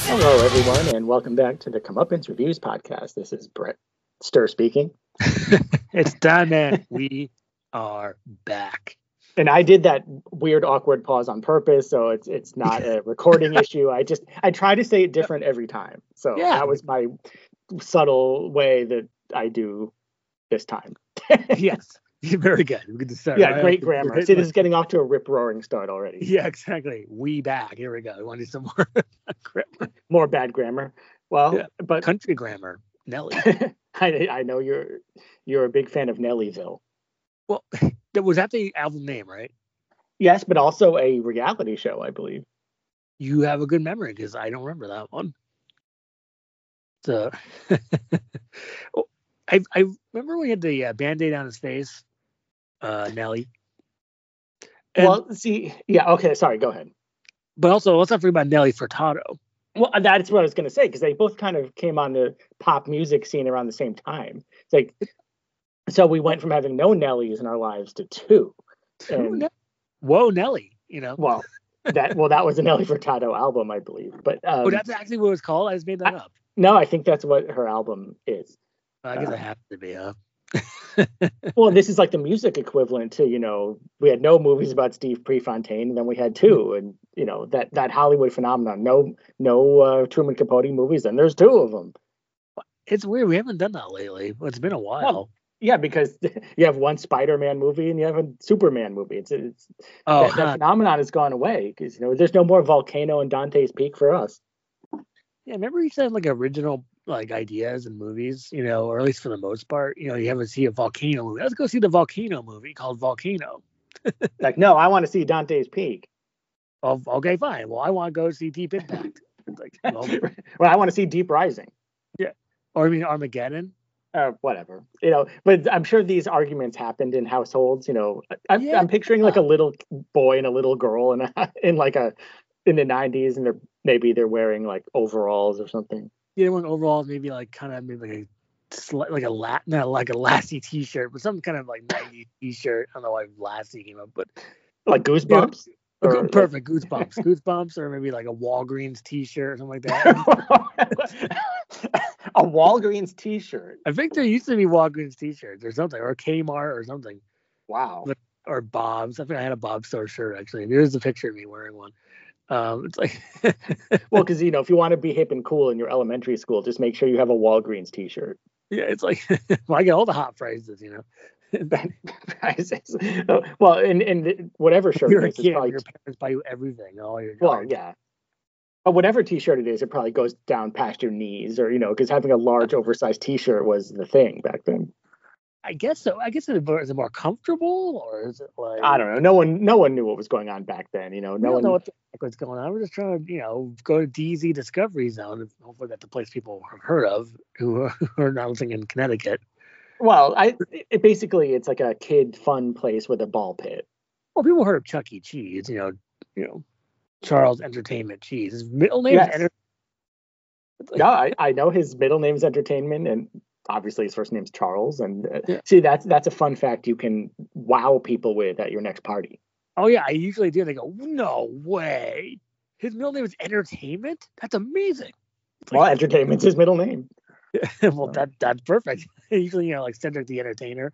Hello, everyone, and welcome back to the Comeuppance Reviews podcast. This is Brett Stir speaking. It's done, man. We are back. And I did that weird, awkward pause on purpose, so it's not a recording issue. I try to say it different every time. So that was my subtle way that I do this time. Yes. Very good. We can start. Yeah, great grammar. See, this is getting off to a rip-roaring start already. Yeah, exactly. We back. Here we go. We want to do some more grammar. More bad grammar. Well, yeah. But country grammar. Nelly. I know you're a big fan of Nellyville. Well, was that the album name, right? Yes, but also a reality show, I believe. You have a good memory because I don't remember that one. So, I remember we had the Band-Aid on his face. Nelly. Okay, sorry, go ahead. But also, let's not forget about Nelly Furtado. Well, that's what I was going to say, because they both kind of came on the pop music scene around the same time. It's like, so we went from having no Nellies in our lives to two. Whoa, Nelly, you know. Well, that was a Nelly Furtado album, I believe. But that's actually what it was called? I just made that up. No, I think that's what her album is. I guess I have to be up. Well, this is like the music equivalent to, we had no movies about Steve Prefontaine, and then we had two, and that Hollywood phenomenon. No Truman Capote movies, and there's two of them. It's weird. We haven't done that lately. It's been a while. Well, yeah, because you have one Spider-Man movie and you have a Superman movie. That phenomenon has gone away because there's no more Volcano and Dante's Peak for us. Yeah, remember you said like original ideas and movies, or at least for the most part, you haven't seen a volcano movie. Let's go see the volcano movie called Volcano. Like, no, I want to see Dante's Peak. Oh, okay, fine. Well, I want to go see Deep Impact. Like, well, I want to see Deep Rising. Yeah, or I mean Armageddon. Whatever, but I'm sure these arguments happened in households. I'm picturing like a little boy and a little girl in the 90s, and they're wearing like overalls or something. Yeah, wearing overalls, maybe like a Lassie t-shirt, but some kind of like 90s t-shirt. I don't know why Lassie came up, but like Goosebumps. Perfect, Goosebumps, or maybe like a Walgreens t-shirt or something like that. A Walgreens t-shirt. I think there used to be Walgreens t-shirts or something, or Kmart or something. Wow. Or Bob's. I think I had a Bob's store shirt actually. There's a picture of me wearing one. It's like, well, because if you want to be hip and cool in your elementary school, just make sure you have a Walgreens t-shirt. Yeah, it's like, well, I get all the hot phrases, Prices. Well, and whatever shirt you're a kid, your parents buy you everything. Yeah. But whatever t-shirt it is, it probably goes down past your knees, or because having a large oversized t-shirt was the thing back then. I guess so. I guess is it more comfortable, or is it like, I don't know. No one knew what was going on back then. No one know what the heck was going on. We're just trying to go to DZ Discovery Zone. Hopefully that's the place people have heard of who are not living in Connecticut. Well, it's like a kid fun place with a ball pit. Well, people heard of Chuck E. Cheese. Charles Entertainment Cheese. His middle name is Yeah, I know his middle name is Entertainment, and obviously his first name's Charles. And see, that's a fun fact you can wow people with at your next party. Oh yeah, I usually do. They go, no way. His middle name is Entertainment? That's amazing. Well, Entertainment's his middle name. Well, that's perfect. Usually, like Cedric the Entertainer.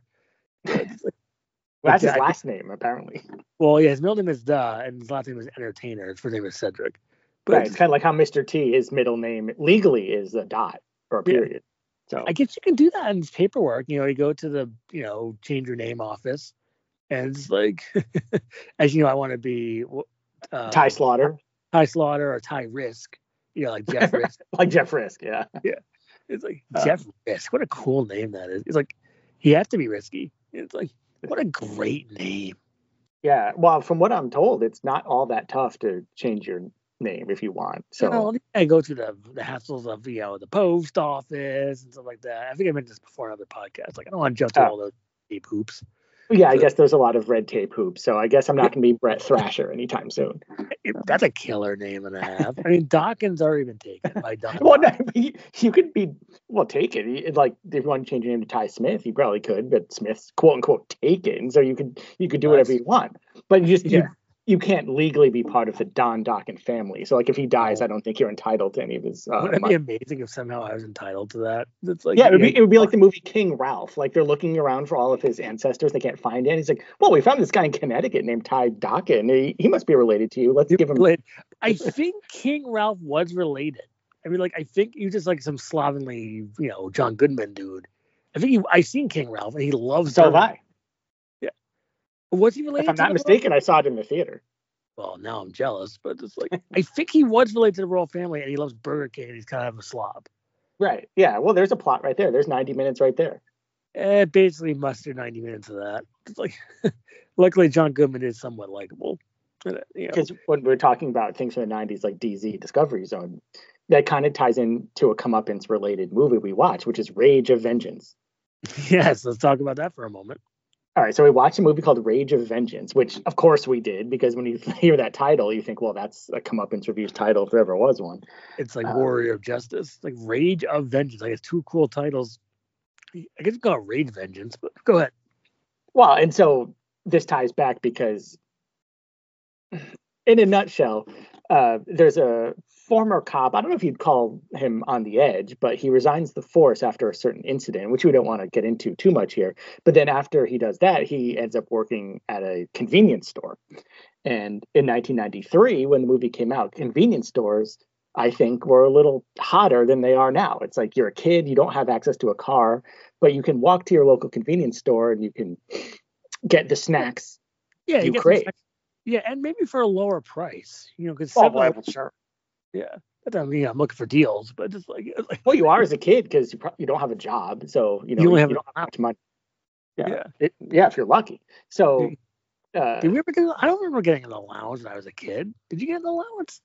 That's his last name, apparently. Well, yeah, his middle name is and his last name is Entertainer. His first name is Cedric. But right, it's kind of like how Mr. T, his middle name legally is a dot or a period. So I guess you can do that in paperwork. You go to the, change your name office, and it's like, as you know, I want to be Ty Slaughter. Ty Slaughter or Ty Risk. Like Jeff Risk. Like Jeff Risk, yeah. Yeah. It's like Jeff Risk. What a cool name that is. It's like, he has to be risky. It's like, what a great name. Yeah. Well, from what I'm told, it's not all that tough to change your name if you want. So I go through the hassles of the post office and stuff like that. I think I mentioned this before on other podcasts. Like, I don't want to jump through all those deep hoops. Yeah, I guess there's a lot of red tape hoops. So I guess I'm not going to be Brett Thrasher anytime soon. That's a killer name and a half. I mean, Dawkins already been taken by Dawkins. Well, no, you could be taken. Like, if you want to change your name to Ty Smith, you probably could. But Smith's quote unquote taken, so you could do whatever you want. But you you can't legally be part of the Don Dokken family. So like if he dies, Oh. I don't think you're entitled to any of his Wouldn't it money. be amazing if somehow I was entitled to that? It's like, Yeah, it would be like the movie King Ralph. Like they're looking around for all of his ancestors, they can't find it. He's like, well, we found this guy in Connecticut named Ty Dokken. He must be related to you. Let's give him. I think King Ralph was related. I mean, like, I think he was just like some slovenly, John Goodman dude. I've seen King Ralph, and he loves. So have I. Yeah. Was he related? If I'm not mistaken, I saw it in the theater. Well, now I'm jealous, but it's like I think he was related to the royal family, and he loves Burger King, and he's kind of a slob. Right. Yeah. Well, there's a plot right there. There's 90 minutes right there. Basically mustered 90 minutes of that. It's like, luckily, John Goodman is somewhat likable. Because when we're talking about things from the 90s, like DZ Discovery Zone, that kind of ties into a comeuppance related movie we watch, which is Rage of Vengeance. Yes, let's talk about that for a moment. All right, so we watched a movie called Rage of Vengeance, which of course we did, because when you hear that title, you think, well, that's a comeuppance reviews title if there ever was one. It's like Warrior of Justice, like Rage of Vengeance. Like, it's two cool titles. I guess it's called Rage Vengeance, but go ahead. Well, and so this ties back because, in a nutshell, there's a former cop. I don't know if you'd call him on the edge, but he resigns the force after a certain incident, which we don't want to get into too much here. But then after he does that, he ends up working at a convenience store. And in 1993, when the movie came out, convenience stores, I think, were a little hotter than they are now. It's like you're a kid, you don't have access to a car, but you can walk to your local convenience store and you can get the snacks you crave. Yeah, and maybe for a lower price, because sure. Yeah, that doesn't mean I'm looking for deals, but just like well, you are as a kid because you don't have a job, so you don't have much money. Yeah, if you're lucky. So, did we ever get? I don't remember getting an allowance when I was a kid. Did you get an allowance?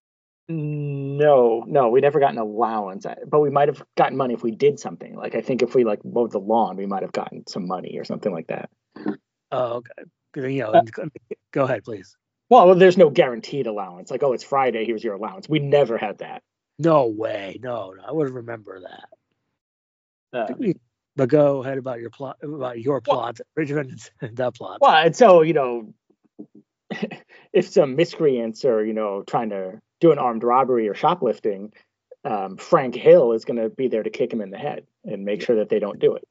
No, we never got an allowance, but we might have gotten money if we did something. Like I think if we like mowed the lawn, we might have gotten some money or something like that. Oh, okay. Go ahead, please. Well, there's no guaranteed allowance. Like, oh, it's Friday, here's your allowance. We never had that. No way. No, I would remember that. But go ahead about your plot, Rage of Vengeance, that plot. Well, and so, if some miscreants are, trying to do an armed robbery or shoplifting, Frank Hill is going to be there to kick him in the head and make sure that they don't do it.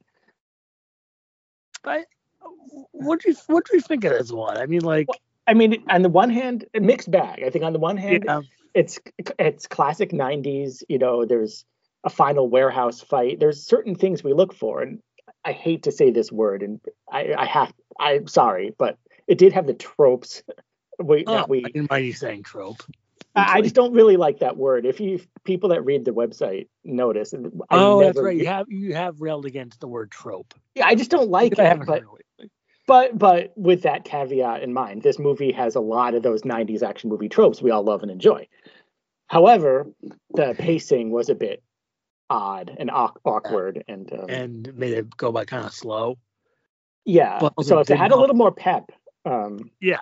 What do you think of this one? I mean, like. Well, on the one hand, a mixed bag. I think on the one hand, it's classic 90s. There's a final warehouse fight. There's certain things we look for, and I hate to say this word, and I'm sorry, but it did have the tropes. I didn't mind you saying trope. I just don't really like that word. If people that read the website notice, that's right. You have railed against the word trope. Yeah, I just don't like it. But with that caveat in mind, this movie has a lot of those 90s action movie tropes we all love and enjoy. However, the pacing was a bit odd and awkward, and made it go by kind of slow. Yeah. So if it had a little more pep, yeah,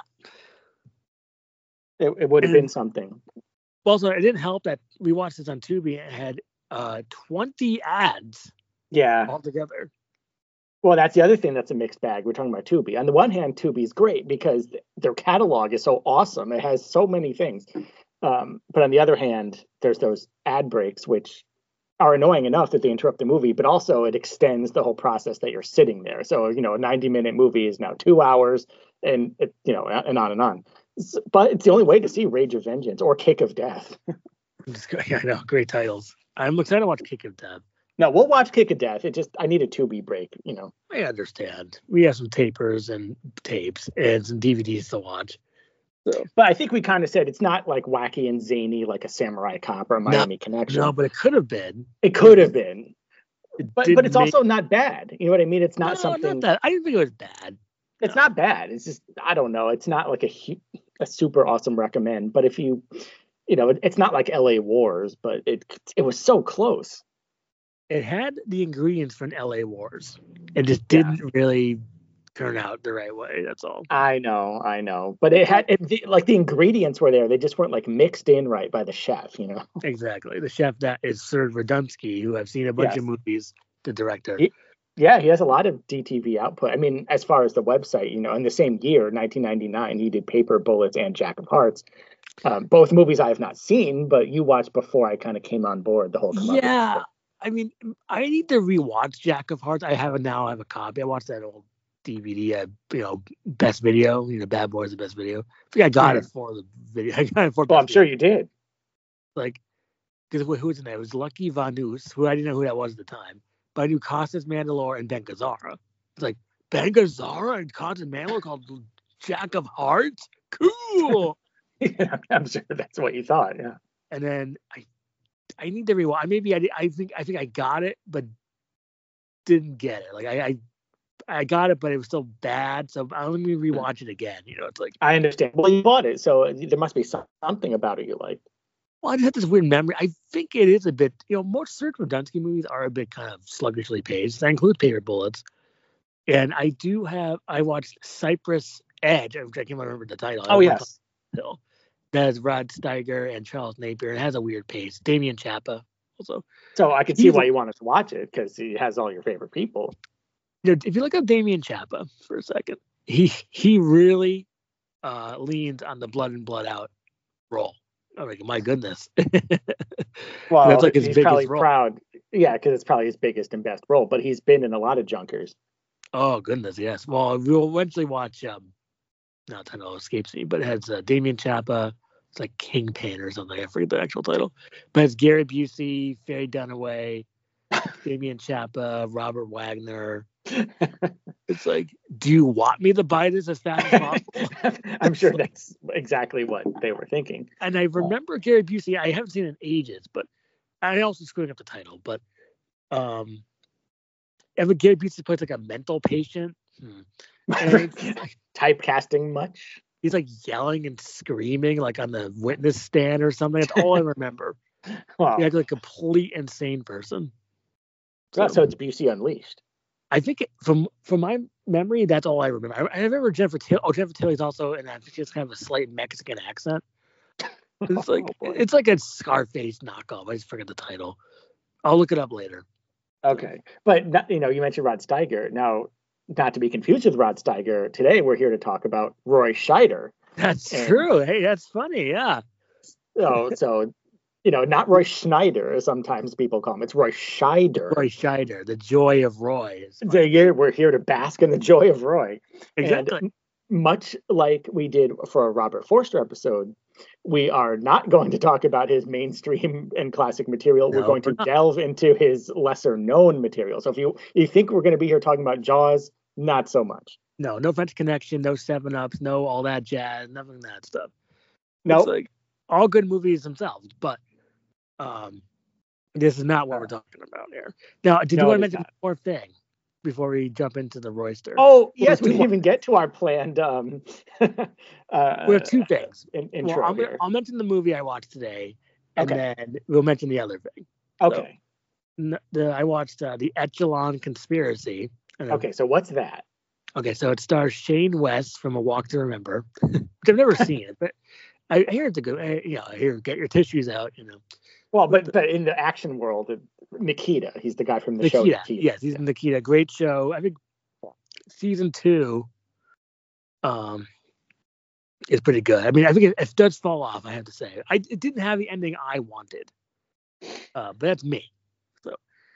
it would have been something. Also, it didn't help that we watched this on Tubi and it had 20 ads. Yeah. Altogether. Well, that's the other thing that's a mixed bag. We're talking about Tubi. On the one hand, Tubi is great because their catalog is so awesome. It has so many things. But on the other hand, there's those ad breaks, which are annoying enough that they interrupt the movie, but also it extends the whole process that you're sitting there. So, a 90-minute movie is now 2 hours and, and on and on. But it's the only way to see Rage of Vengeance or Kick of Death. I know. Great titles. I'm excited to watch Kick of Death. No, we'll watch Kick of Death. I need a Tubi break, I understand. We have some tapers and tapes and some DVDs to watch. So. But I think we kind of said it's not like wacky and zany like a Samurai Cop or a Miami Connection. No, but it could have been. It could have been. But it's also not bad. You know what I mean? It's not something. Not that. I didn't think it was bad. It's not bad. It's just, I don't know. It's not like a super awesome recommend. But if it's not like LA Wars, but it was so close. It had the ingredients for an LA Wars. It just didn't really turn out the right way. That's all. I know. But the ingredients were there. They just weren't like mixed in right by the chef, Exactly. The chef that is Serge Radunsky, who I've seen a bunch of movies, the director. Yeah, he has a lot of DTV output. I mean, as far as the website, in the same year, 1999, he did Paper Bullets and Jack of Hearts. Both movies I have not seen, but you watched before I kind of came on board the whole Yeah, thing. I mean, I need to rewatch Jack of Hearts. I have a copy. I watched that old DVD, Best Video, Bad Boys, the Best Video. I think I got it for the video. I got it for. Well, I'm sure you did. Like, because who was in there? It was Lucky Vanus, who I didn't know who that was at the time, but I knew Costas Mandylor and Ben Gazzara. It's like Ben Gazzara and Costas Mandylor called Jack of Hearts. Cool. Yeah, I'm sure that's what you thought. Yeah. And then I need to rewatch. Maybe I think I got it, but didn't get it. Like I got it, but it was still bad. So I'm gonna rewatch it again. It's like I understand. Well, you bought it, so there must be something about it you like. Well, I just had this weird memory. I think it is a bit. Most Serge Dunsky movies are a bit kind of sluggishly paced. That includes Paper Bullets, and I watched Cypress Edge. I can't remember the title. Oh yes. That has Rod Steiger and Charles Napier. It has a weird pace. Damian Chapa also. So I can see why you wanted to watch it, because he has all your favorite people. If you look up Damian Chapa for a second, he really leans on the blood in, blood out role. Oh my goodness. Well, that's like his he's biggest probably role. proud. Yeah, because it's probably his biggest and best role. But he's been in a lot of junkers. Oh goodness, yes. Well, we'll eventually watch. Now the title escapes me, but it has Damian Chapa. It's like Kingpin or something. I forget the actual title. But it's Gary Busey, Faye Dunaway, Damian Chapa, Robert Wagner. It's like, do you want me to buy this as fast as possible? I'm sure that's exactly what they were thinking. And I remember Gary Busey. I haven't seen it in ages, but I also screwing up the title. But Gary Busey plays like a mental patient. Typecasting much? He's like yelling and screaming like on the witness stand or something. That's all I remember. Wow. He's like a complete insane person. So it's Busey Unleashed. I think from my memory, that's all I remember. I remember Jennifer Tilly. Oh, Jennifer Tilly's also in that. She has kind of a slight Mexican accent. It's like it's like a Scarface knockoff. I just forget the title. I'll look it up later. Okay, but you mentioned Rod Steiger. Now, not to be confused with Rod Steiger, today we're here to talk about Roy Scheider. That's true. Hey, that's funny. Yeah. So not Roy Schneider, as sometimes people call him. It's Roy Scheider. Roy Scheider, the joy of Roy. We're here to bask in the joy of Roy. Exactly. And much like we did for a Robert Forster episode, we are not going to talk about his mainstream and classic material. We're going to delve into his lesser known material. So if you think we're going to be here talking about Jaws, not so much. No French Connection, no 7-Ups, no all that jazz, nothing of that stuff. No, It's like all good movies themselves, but this is not what we're talking about here. Now, did you want to mention one more thing before we jump into the Royster? Oh, yes, we didn't even get to our planned we have two things. Intro here. I'll mention the movie I watched today, and then we'll mention the other thing. Okay. So, I watched The Echelon Conspiracy. Okay, so what's that? Okay, so it stars Shane West from A Walk to Remember, which I've never seen it, but I hear it's a good. I hear get your tissues out. Well, but in the action world, Nikita, he's the guy from the show. Nikita. Yes, he's in Nikita. Great show. I think season 2 is pretty good. I mean, I think it does fall off, I have to say. It didn't have the ending I wanted, but that's me. So,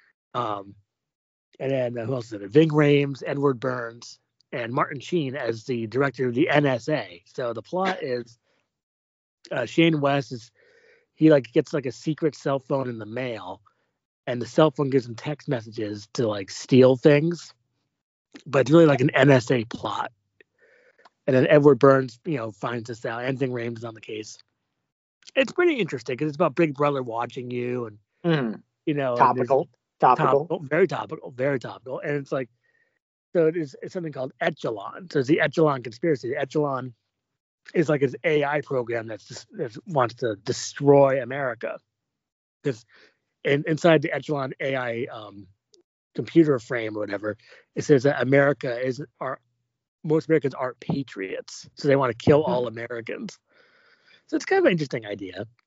and then who else is it? Ving Rhames, Edward Burns, and Martin Sheen as the director of the NSA. So the plot is Shane West gets like a secret cell phone in the mail, and the cell phone gives him text messages to like steal things, but it's really like an NSA plot. And then Edward Burns, finds this out, and Ving Rhames is on the case. It's pretty interesting because it's about Big Brother watching you, and topical, very topical, and it's like, so it's something called Echelon. So it's the Echelon Conspiracy. The Echelon is like his AI program that wants to destroy America. Because inside the Echelon AI computer frame or whatever, it says that most Americans aren't patriots, so they want to kill all Americans. So it's kind of an interesting idea.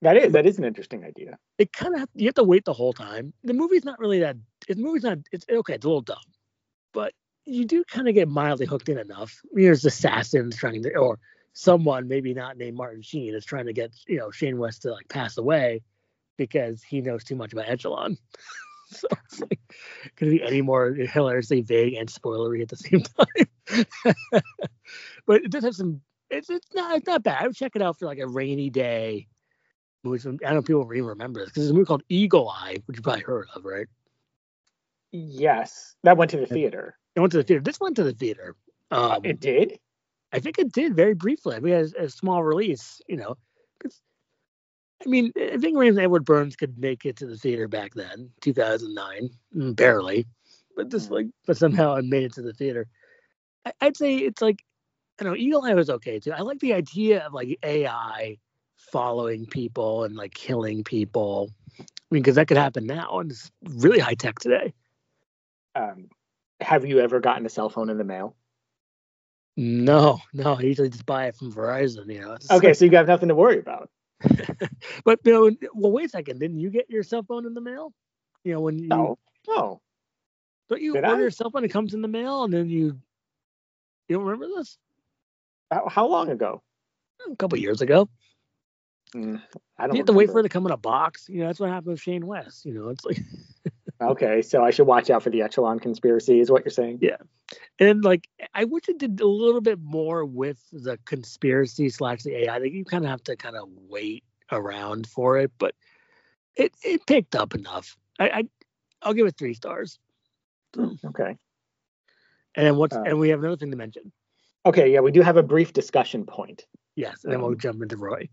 That is an interesting idea. It kind of you have to wait the whole time. The movie's not really that. The movie's not. It's okay. It's a little dumb, but you do kind of get mildly hooked in enough. There's assassins trying to, or someone maybe not named Martin Sheen is trying to get Shane West to like pass away because he knows too much about Echelon. So it's like, could it be any more hilariously vague and spoilery at the same time? But it does have some. It's not bad. I would check it out for like a rainy day. Movie. I don't know if people really remember this because there's a movie called Eagle Eye, which you probably heard of, right? Yes, that went to the theater. It went to the theater. This went to the theater. It did? I think it did very briefly. I mean, as a small release, because I mean, I think Rames and Edward Burns could make it to the theater back then, 2009, barely, but somehow it made it to the theater. I'd say it's like, I don't know, Eagle Eye was okay too. I like the idea of like AI following people and like killing people. I mean, because that could happen now, and it's really high tech today. Have you ever gotten a cell phone in the mail? No. I usually just buy it from Verizon. Okay, so you got nothing to worry about. But well, wait a second. Didn't you get your cell phone in the mail? When you no. Don't you order your cell phone? It comes in the mail, and then you don't remember this? How long ago? A couple years ago. I don't. You have to wait for it to come in a box. That's what happened with Shane West. It's like. Okay, so I should watch out for the Echelon conspiracy, is what you're saying? Yeah, and like I wish it did a little bit more with the conspiracy / the AI. I think you kind of have to kind of wait around for it, but it picked up enough. I'll give it 3 stars. Okay. And then and we have another thing to mention. Okay, yeah, we do have a brief discussion point. Yes, and then we'll jump into Roy.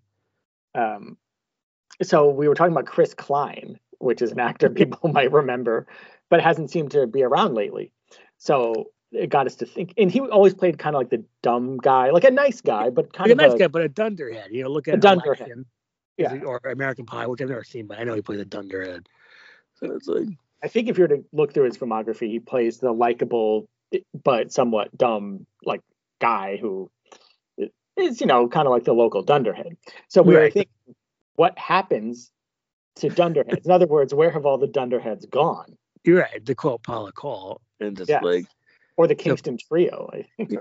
So we were talking about Chris Klein, which is an actor people might remember, but hasn't seemed to be around lately. So it got us to think, and he always played kind of like the dumb guy, like a nice guy, but kind of a nice guy, but a dunderhead. Look at a dunderhead, or American Pie, which I've never seen, but I know he played a dunderhead. So it's like, I think if you were to look through his filmography, he plays the likable but somewhat dumb like guy who is kind of like the local dunderhead. So we were thinking, what happens to dunderheads? In other words, where have all the dunderheads gone? You're right. To quote Paula Cole, and just or the Kingston Trio, I think,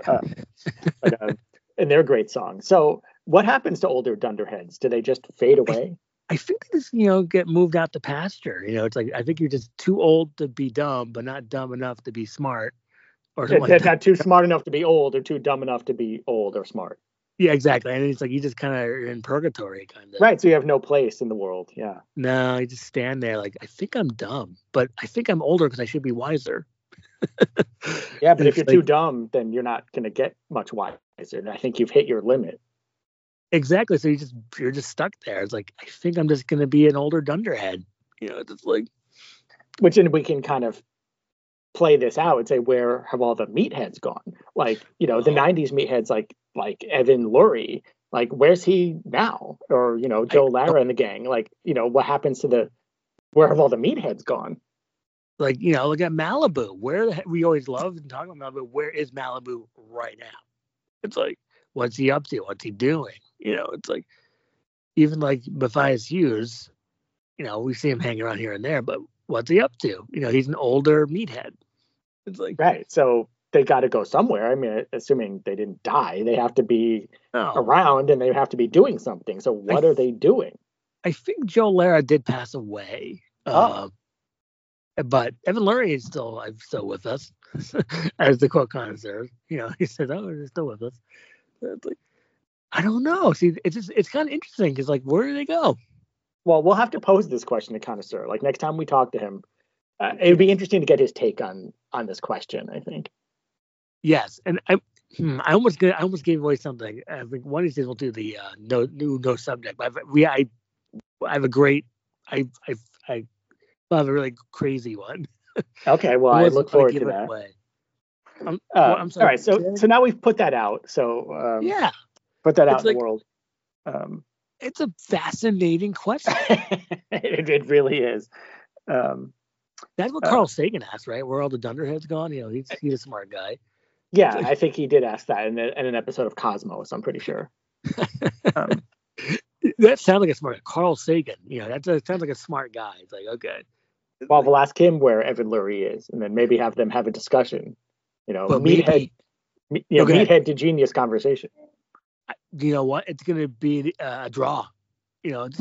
and their great song. So, what happens to older dunderheads? Do they just fade away? I think they just get moved out to pasture. It's like I think you're just too old to be dumb, but not dumb enough to be smart, or something like that. Not too smart enough to be old, or too dumb enough to be old or smart. Yeah, exactly. And it's like you just kind of are in purgatory, kind of. Right. So you have no place in the world. Yeah. No, you just stand there like, I think I'm dumb, but I think I'm older because I should be wiser. Yeah, but if you're too dumb, then you're not going to get much wiser. And I think you've hit your limit. Exactly. So you're just stuck there. It's like, I think I'm just going to be an older dunderhead. It's like. Which then we can kind of play this out and say, where have all the meatheads gone? Like, the 90s meatheads, like Evan Lurie, like where's he now? Or Joe Lara and the gang, like what happens to where have all the meatheads gone? Like look at Malibu. We always loved talking about Malibu. Where is Malibu right now? It's like, what's he up to? What's he doing? It's like, even like Matthias Hughes, we see him hanging around here and there, but what's he up to? He's an older meathead. It's like, right. So they got to go somewhere. I mean, assuming they didn't die, they have to be around and they have to be doing something. So what are they doing? I think Joe Lara did pass away. But Evan Lurie is still with us, as the quote connoisseur. He said, "Oh, he's still with us." It's like, I don't know. See, it's kind of interesting because like, where do they go? Well, we'll have to pose this question to connoisseur. Like next time we talk to him, it would be interesting to get his take on this question, I think. Yes, and I almost gave away something. I think one of these days we'll do the no subject. But I have a great I have a really crazy one. Okay, well I look forward to that. I'm sorry. All right, so now we've put that out. So put that out in the world. It's a fascinating question. It really is. That's what Carl Sagan asked, right? Where all the dunderheads gone? He's a smart guy. Yeah, I think he did ask that in an episode of Cosmos. I'm pretty sure. That sounds like a smart Carl Sagan. That sounds like a smart guy. It's like, okay. Well, we'll ask him where Evan Lurie is, and then maybe have them have a discussion. But meathead, meathead to genius conversation. You know what? It's going to be a draw. It'd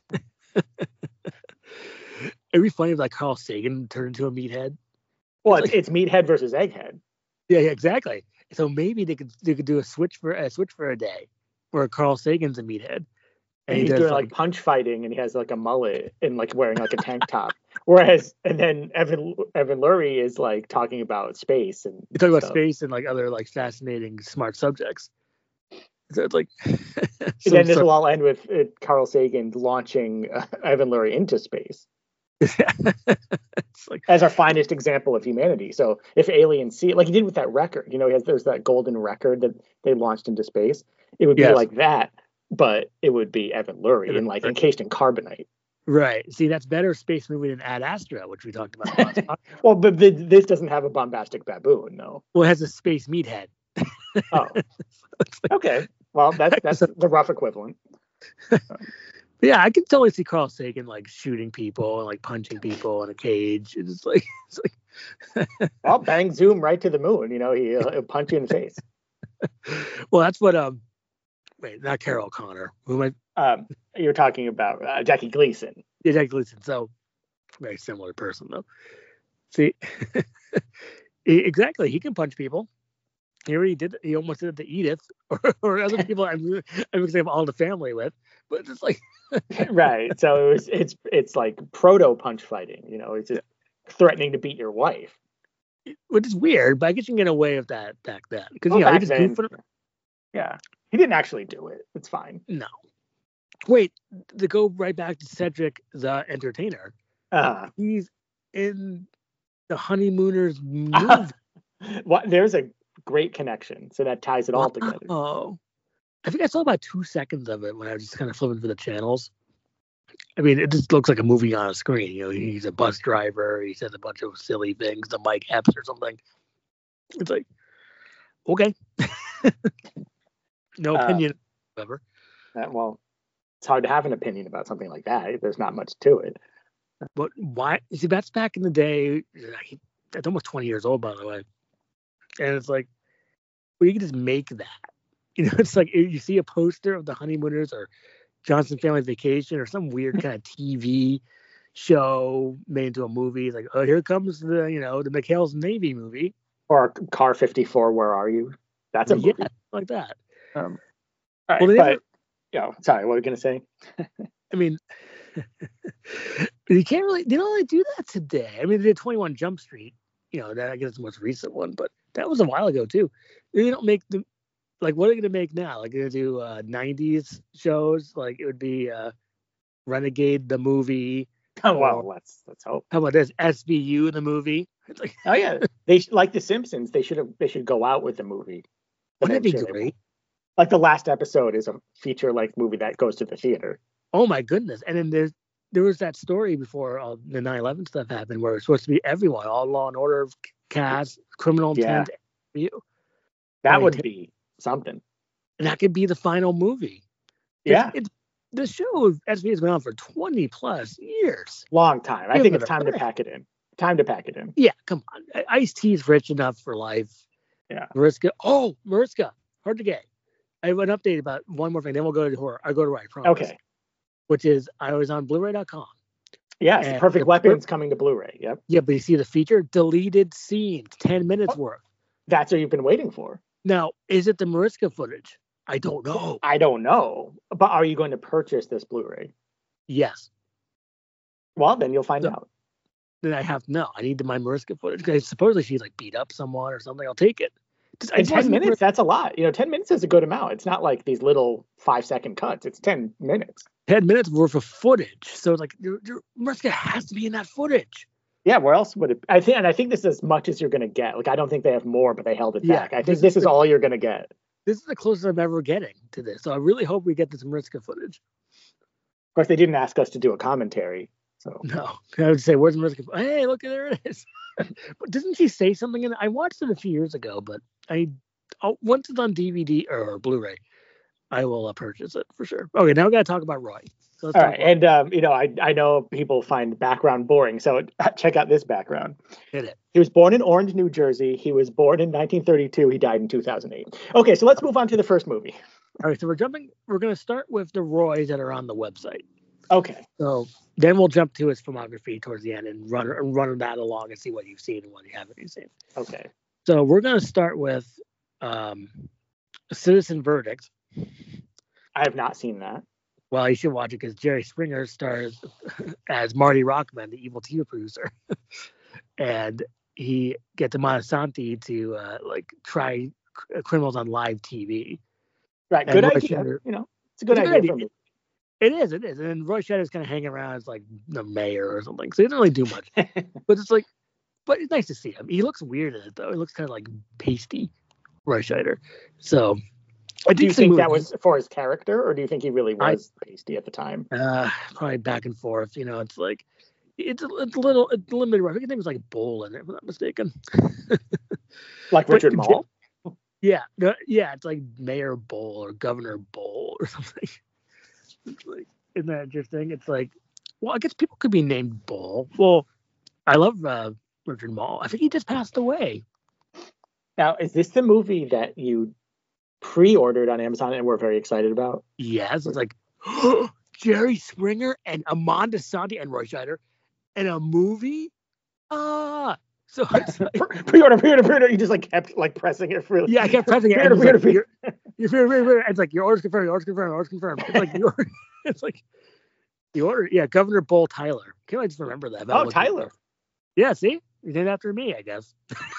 be funny if like Carl Sagan turned into a meathead. Well, it's meathead versus egghead. Yeah, exactly. So maybe they could do a switch for a day, where Carl Sagan's a meathead, and he's doing like punch fighting, and he has like a mullet and like wearing like a tank top. And then Evan Lurie is like talking about space and about space and like other like fascinating smart subjects. So it's like, and then this will all end with Carl Sagan launching Evan Lurie into space. It's like, as our finest example of humanity. So if aliens see it, like he did with that record, there's that golden record that they launched into space. It would be like that, but it would be Evan Lurie and like encased in carbonite. Right. See, that's better space movie than Ad Astra, which we talked about. Well, but this doesn't have a bombastic baboon, no. Well, it has a space meathead. Oh, okay. Well, that's the rough equivalent. Yeah, I can totally see Carl Sagan like shooting people and like punching people in a cage. It's like well, bang, zoom right to the moon. He'll punch you in the face. Well, that's what wait, not Carol O'Connor. Who am I? You're talking about Jackie Gleason. Yeah, Jackie Gleason. So very similar person though. See, exactly. He can punch people. He already did. He almost did it to Edith or other people. I'm have all the family with, but it's like right. So it's like proto punch fighting. It's just threatening to beat your wife, which is weird. But I guess you can get away with that back then because he just goofed. Yeah, he didn't actually do it. It's fine. No. Wait, to go right back to Cedric the Entertainer. He's in the Honeymooners movie. There's a great connection, so that ties it all together. Oh, I think I saw about 2 seconds of it when I was just kind of flipping through the channels. I mean, it just looks like a movie on a screen. He's a bus driver. He says a bunch of silly things to Mike Epps or something. It's like, okay, no opinion, however. Well, it's hard to have an opinion about something like that. There's not much to it. But why? See, that's back in the day. That's almost 20 years old, by the way. And it's like, well, you can just make that. It's like you see a poster of the Honeymooners or Johnson Family Vacation or some weird kind of TV show made into a movie. It's like, oh, here comes the McHale's Navy movie. Or Car 54, Where Are You? That's a movie. Yeah, like that. All right, sorry, what were you going to say? I mean, you can't really, they don't really do that today. I mean, they did 21 Jump Street. That I guess is the most recent one, but that was a while ago too. They don't make them like, what are they gonna make now? Like, they're gonna do 90s shows? Like, it would be Renegade the movie. Oh well, let's hope. How about this SVU the movie? It's like, oh yeah, they like The Simpsons. They should go out with the movie. Wouldn't that be great? Like the last episode is a feature length movie that goes to the theater. Oh my goodness! And then there was that story before all the 9/11 stuff happened where it's supposed to be everyone, all Law and Order cast, Criminal Intent. That would be something. And that could be the final movie. Yeah. The show of SVU has been on for 20 plus years. Long time. I think it's time to pack it in. Yeah, come on. Ice-T's rich enough for life. Yeah. Mariska, hard to get. I have an update about one more thing. Then we'll go to horror. I'll go to right. Promise. Okay. Which is, I was on Blu-ray.com. Yes, Perfect Weapon's coming to Blu-ray. Yep. Yeah, but you see the feature? Deleted scenes, 10 minutes worth. That's what you've been waiting for. Now, is it the Mariska footage? I don't know. But are you going to purchase this Blu-ray? Yes. Well, then you'll find out. Then I need my Mariska footage. Because supposedly she like beat up someone or something. I'll take it. In 10 minutes, that's a lot. 10 minutes is a good amount. It's not like these little 5-second cuts. It's 10 minutes. 10 minutes worth of footage. So it's like, Mariska has to be in that footage. Yeah, where else would it? I think this is as much as you're going to get. Like, I don't think they have more, but they held it back. I think this is all you're going to get. This is the closest I'm ever getting to this. So I really hope we get this Mariska footage. Of course, they didn't ask us to do a commentary. So no, I would say, where's Mariska? Hey, look, there it is. But doesn't she say something in it? I watched it a few years ago, but once it's on DVD or Blu-ray, I will purchase it for sure. Okay, now we got to talk about Roy. So all right, and I know people find background boring, so check out this background. Hit it. He was born in Orange, New Jersey. He was born in 1932. He died in 2008. Okay, so let's move on to the first movie. All right, so we're going to start with the Roys that are on the website. Okay. So then we'll jump to his filmography towards the end and run that along and see what you've seen and what you haven't seen. Okay. So we're going to start with Citizen Verdict. I have not seen that. Well, you should watch it because Jerry Springer stars as Marty Rockman, the evil TV producer, and he gets Monsanti to try criminals on live TV. Right, good idea. It's a good idea. It is. And then Roy Scheider's kind of hanging around as like the mayor or something, so he doesn't really do much. But it's nice to see him. He looks weird in it though. He looks kind of like pasty, Roy Scheider. So. Do you think that was for his character, or do you think he really was pasty at the time? Probably back and forth. It's like it's a limited. I think his name was like Bull in it, if I'm not mistaken. Like Richard Mall. Yeah, it's like Mayor Bull or Governor Bull or something. It's like, isn't that interesting? It's like, well, I guess people could be named Bull. Well, I love Richard Mall. I think he just passed away. Now, is this the movie that you pre-ordered on Amazon and we're very excited about? Yes, it's like Jerry Springer and Amanda Santi and Roy Scheider in a movie. So it's like, pre-order. You just like kept like pressing it for. Yeah, I kept pressing it. Pre-order. It's like your order's confirmed. It's like the order. Yeah, Governor Bull Tyler. Can't I just remember that? Oh, Tyler. Yeah, see, you named after me, I guess.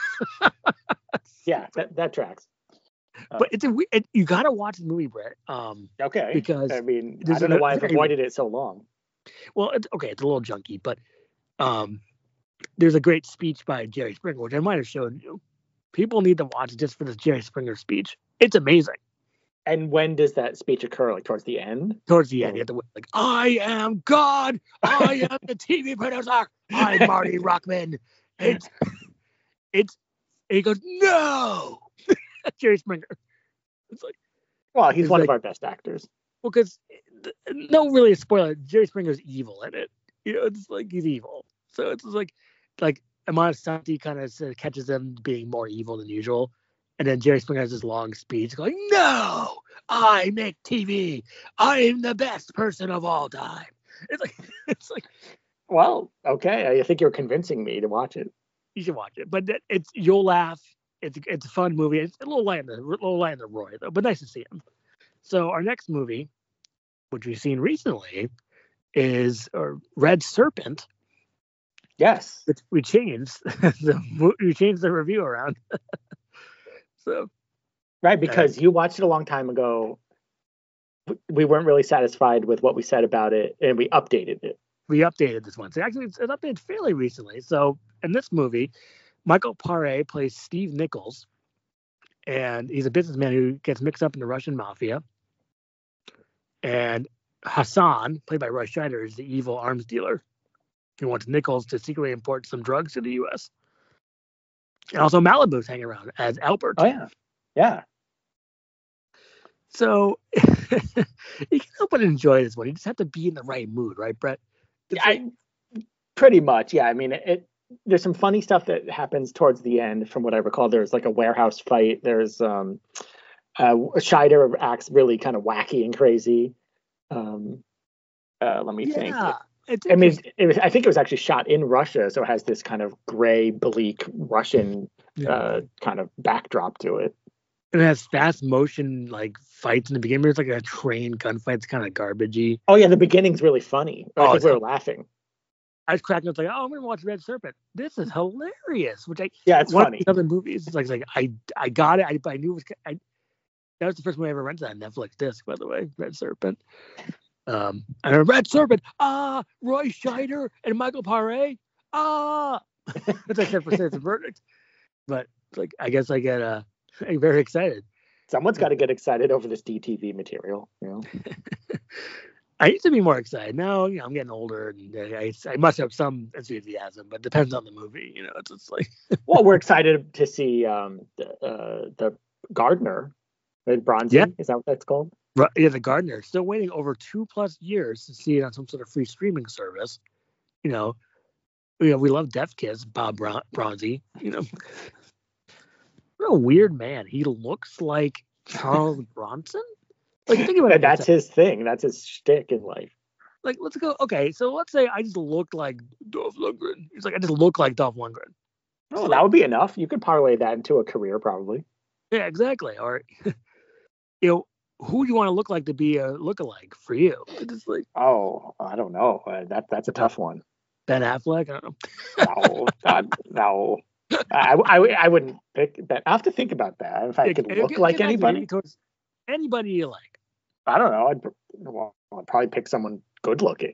Yeah, that tracks. But you gotta watch the movie, Brett. Okay. Because I mean, I don't know why I've avoided it so long. Well, it's a little junky, but there's a great speech by Jerry Springer, which I might have shown you. People need to watch just for this Jerry Springer speech. It's amazing. And when does that speech occur? Like towards the end? Towards the end, you have to like, I am God. I am the TV producer. I'm Marty Rockman. He goes, no. Jerry Springer. It's like, well, he's one of our best actors. Well, because no, really a spoiler. Jerry Springer's evil in it. It's like he's evil. So it's like Amanda Santi kind of catches them being more evil than usual, and then Jerry Springer has this long speech going, "No, I make TV. I am the best person of all time." It's like. Well, okay. I think you're convincing me to watch it. You should watch it, but you'll laugh. It's a fun movie. It's a little light in the Roy though, but nice to see him. So our next movie, which we've seen recently, is Red Serpent. Yes, we changed the review around. So, right, because you watched it a long time ago. We weren't really satisfied with what we said about it, and we updated it. We updated this one. So actually, it's updated fairly recently. So in this movie, Michael Paré plays Steve Nichols, and he's a businessman who gets mixed up in the Russian mafia. And Hassan, played by Roy Scheider, is the evil arms dealer who wants Nichols to secretly import some drugs to the U.S. And also Malibu's hanging around as Albert. Oh, yeah. Yeah. So you can help but enjoy this one. You just have to be in the right mood, right, Brett? Pretty much, yeah. I mean, there's some funny stuff that happens towards the end, from what I recall. There's like a warehouse fight. There's Scheider acts really kind of wacky and crazy. Let me think. I mean, I think it was actually shot in Russia, so it has this kind of gray, bleak Russian kind of backdrop to it. And it has fast motion like fights in the beginning. It's like a train gunfight. It's kind of garbagey. Oh yeah, the beginning's really funny. I think we were laughing. I was cracking up like, oh, I'm gonna watch Red Serpent. This is hilarious. It's funny. Of other movies, it's like I got it. I knew it was. That was the first movie I ever rented on Netflix disc, by the way. Red Serpent. I remember Red Serpent. Roy Scheider and Michael Paré. That's I said for Citizen Verdict. But like, I guess I get very excited. Someone's got to get excited over this DTV material. I used to be more excited. Now, I'm getting older, and I must have some enthusiasm, but it depends on the movie. It's just like. Well, we're excited to see the Gardener, Bronzy. Yeah. Is that what that's called? Right, yeah, The Gardener. Still waiting over 2+ years to see it on some sort of free streaming service. You know, we love Death Kiss, Bob Bronzy. What a weird man. He looks like Charles Bronson. Like, think about it. That's his thing. That's his shtick in life. Like, let's go. Okay, so let's say I just look like Dolph Lundgren. He's like, I just look like Dolph Lundgren. Oh, that would be enough. You could parlay that into a career, probably. Yeah, exactly. Or, who do you want to look like to be a lookalike for you? It's like, oh, I don't know. That's a tough one. Ben Affleck. I don't know. No, God, no. I wouldn't pick that. I have to think about that. If I could look like anybody, anybody you like. I don't know. I'd probably pick someone good looking.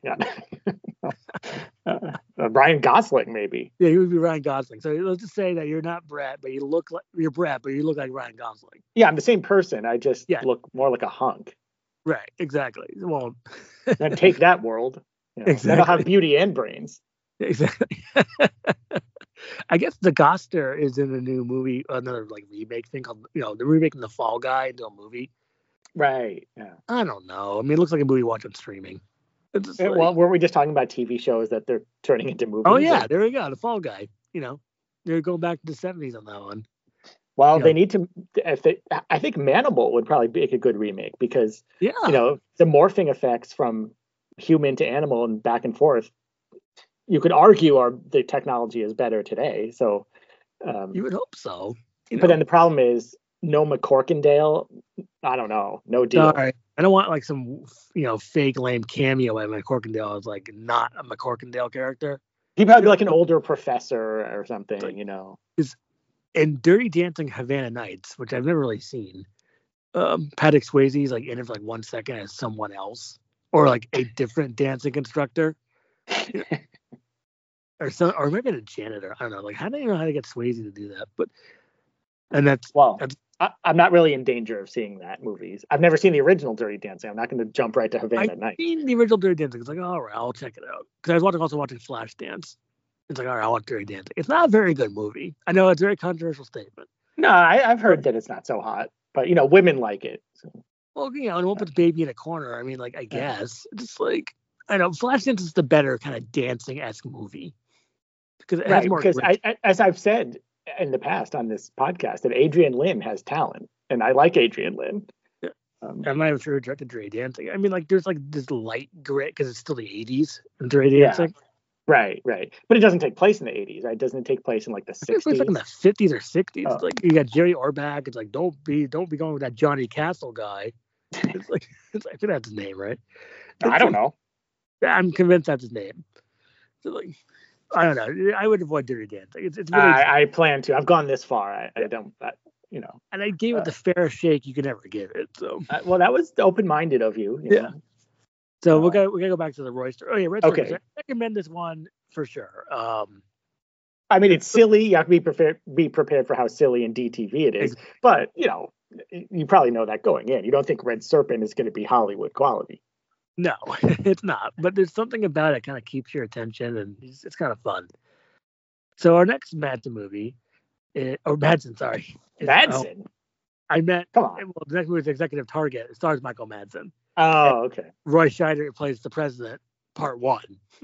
Ryan Gosling, maybe. Yeah, he would be Ryan Gosling. So let's just say that you're not Brett, but you look like you're Brett, but you look like Ryan Gosling. Yeah, I'm the same person. I just look more like a hunk. Right, exactly. Well, then take that world. Exactly. Then I'll have beauty and brains. Exactly. I guess the Goster is in a new movie, another like remake thing called, they're remaking The Fall Guy into a movie. Right. Yeah. I don't know. I mean, it looks like a movie you watch on streaming. Well, were we just talking about TV shows that they're turning into movies? Oh yeah, there we go. The Fall Guy. They're going back to the 70s on that one. Well, they need to. I think Manimal would probably make a good remake because the morphing effects from human to animal and back and forth. You could argue the technology is better today. So you would hope so. But then the problem is no McCorkindale. I don't know. No deal. All right. I don't want like some fake lame cameo at McCorkindale as like not a McCorkindale character. He'd probably be like an older professor or something, In Dirty Dancing Havana Nights, which I've never really seen, Patrick Swayze is like in it for like 1 second as someone else or like a different dancing instructor. Or maybe a janitor. I don't know. Like, how do you know how to get Swayze to do that? I'm not really in danger of seeing that movies. I've never seen the original Dirty Dancing. I'm not going to jump right to Havana Nights. I've seen the original Dirty Dancing. It's like, all right, I'll check it out. Because I was also watching Flashdance. It's like, all right, I want Dirty Dancing. It's not a very good movie. I know it's a very controversial statement. No, I've heard that it's not so hot, but women like it. So. Well, and one puts baby in a corner. I mean, like, I guess it's like I know Flashdance is the better kind of dancing-esque movie because it has more. Because as I've said in the past on this podcast, that Adrian Lin has talent, and I like Adrian Lin. Yeah. I'm not even sure who directed Dirty Dancing. I mean, like, there's like this light grit because it's still the 80s in Dirty Dancing. Right. But it doesn't take place in the 80s. Right? It doesn't take place in like the 60s. It's like in the 50s or 60s. Oh. Like you got Jerry Orbach. It's like don't be going with that Johnny Castle guy. It's like I think that's his name, right? I don't know. I'm convinced that's his name. So like, I don't know. I would avoid Dirty Dancing. It's really. I plan to. I've gone this far. I don't. And I gave it the fairest shake you could ever give it. So. Well, that was open-minded of you. You know? So we're gonna go back to the Royster. Oh yeah, Red okay. I recommend this one for sure. I mean, it's silly. You have to be prepared for how silly and DTV it is. Exactly. But you probably know that going in. You don't think Red Serpent is going to be Hollywood quality. No, it's not. But there's something about it kind of keeps your attention, and it's kind of fun. So our next Madsen movie, Madsen, sorry. Madsen? Come on. Well, the next movie is Executive Target. It stars Michael Madsen. Oh, okay. Roy Scheider plays the president, part 1.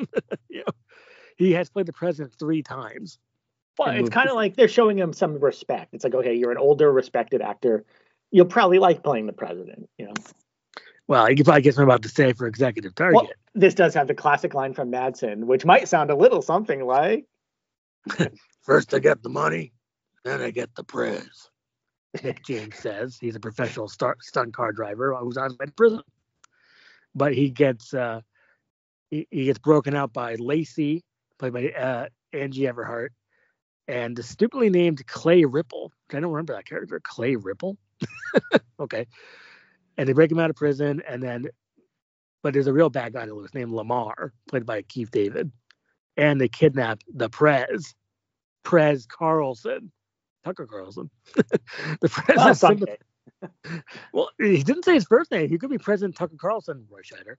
He has played the president 3 times. Well, it's kind of like they're showing him some respect. It's like, okay, you're an older, respected actor. You'll probably like playing the president, Well, you could probably get something about to say for Executive Target. Well, this does have the classic line from Madsen, which might sound a little something like... First I get the money, then I get the prize. Nick James says he's a professional stunt car driver who's on prison. But he gets he gets broken out by Lacey, played by Angie Everhart, and the stupidly named Clay Ripple. I don't remember that character, Clay Ripple. Okay, and they break him out of prison, but there's a real bad guy named Lamar, played by Keith David, and they kidnap the Prez Carlson. Tucker Carlson. The president. Well, he didn't say his first name. He could be President Tucker Carlson, Roy Scheider.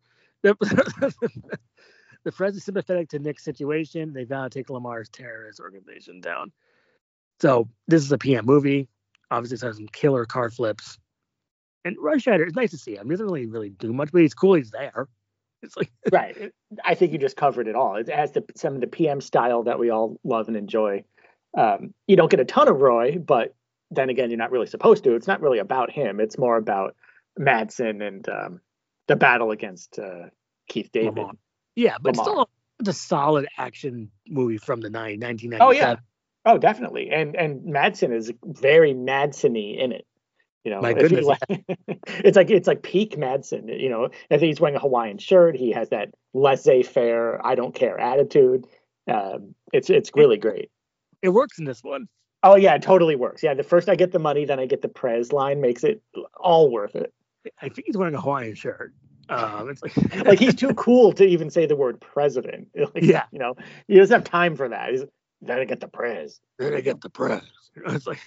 The president's sympathetic to Nick's situation. They vow to take Lamar's terrorist organization down. So this is a PM movie. Obviously, it has some killer car flips. And Roy Scheider, it's nice to see him. He doesn't really do much, but he's cool. He's there. It's like right. I think you just covered it all. It has some of the PM style that we all love and enjoy. You don't get a ton of Roy, but then again, you're not really supposed to. It's not really about him. It's more about Madsen and the battle against Keith David. Lamar. Yeah, but still, it's a solid action movie from the 1997. Oh yeah, oh definitely. And Madsen is very Madsen-y in it. You know, my goodness, it's like peak Madsen. You know, I think he's wearing a Hawaiian shirt. He has that laissez-faire, I don't care attitude. It's really great. It works in this one. Oh yeah, it totally works. Yeah, the first I get the money, then I get the Prez line makes it all worth it. I think he's wearing a Hawaiian shirt. It's like like he's too cool to even say the word president. Like, yeah, you know, he doesn't have time for that. Then I get the Prez. Then I get the Prez. It's like,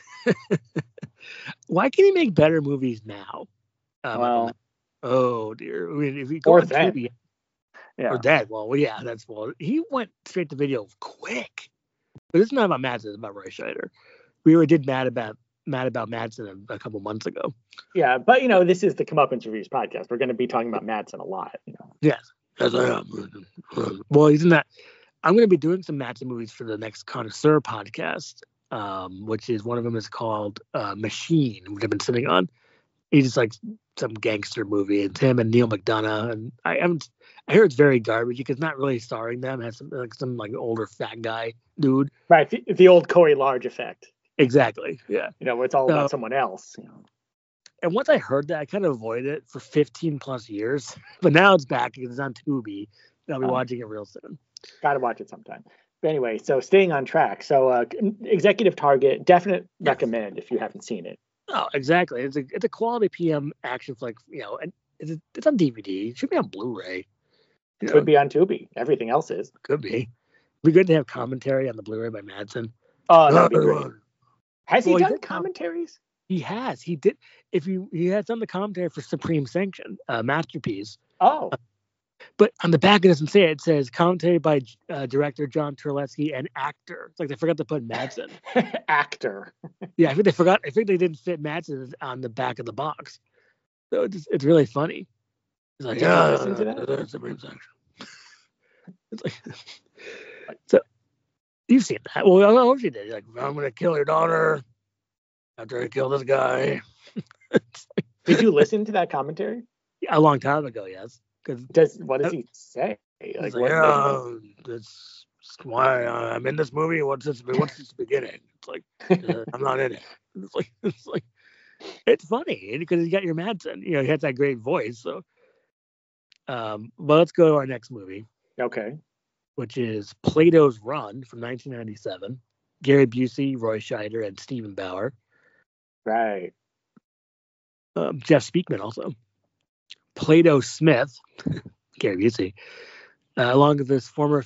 why can he make better movies now? Well, oh dear. I mean, if you go or on then, TV, yeah, or that. Well, yeah, he went straight to video quick. But it's not about Madsen. It's about Roy Scheider. We already did Mad About Madsen a couple months ago. Yeah, but you know, this is the Comeuppance Reviews podcast. We're going to be talking about Madsen a lot. You know. Yes, as I am. Well, isn't that? I'm going to be doing some Madsen movies for the next Connoisseur podcast, which is one of them is called Machine, which I've been sitting on. He's just like some gangster movie. It's him and Neil McDonough, and I hear it's very garbage because it's not really starring them. It has some older fat guy dude. Right, the old Corey Large effect. Exactly. Yeah. You know, where it's all about someone else. You know. And once I heard that, I kind of avoided it for 15 plus years. But now it's back because it's on Tubi. I'll be watching it real soon. Got to watch it sometime. But anyway, so staying on track. So Executive Target, definite recommend if you haven't seen it. Oh, exactly. It's a quality PM action flick. You know, and it's on DVD. It should be on Blu-ray. It could be on Tubi. Everything else is. Could be. It'd be good to have commentary on the Blu-ray by Madsen. Oh, that'd be great. Has he done commentaries? He has. He did. He has done the commentary for Supreme Sanction, Masterpiece. Oh. But on the back it doesn't say it. It says commentary by director John Terlesky and actor. It's like they forgot to put Madsen. Actor. Yeah, I think they forgot. I think they didn't fit Madsen on the back of the box. So it's really funny. It's like, listen to that? Supreme Sanction. It's like, so you've seen that. Well, I hope you did. You're like, I'm going to kill your daughter after I kill this guy. Did you listen to that commentary? A long time ago, yes. What does he say? Like, that's why I'm in this movie. What's this beginning? It's like I'm not in it. It's like it's funny because you got your Madsen. You know, he has that great voice. So, but let's go to our next movie. Okay. Which is Plato's Run from 1997. Gary Busey, Roy Scheider, and Stephen Bauer. Right. Jeff Speakman also. Plato Smith, Gary Busey, along with his fellow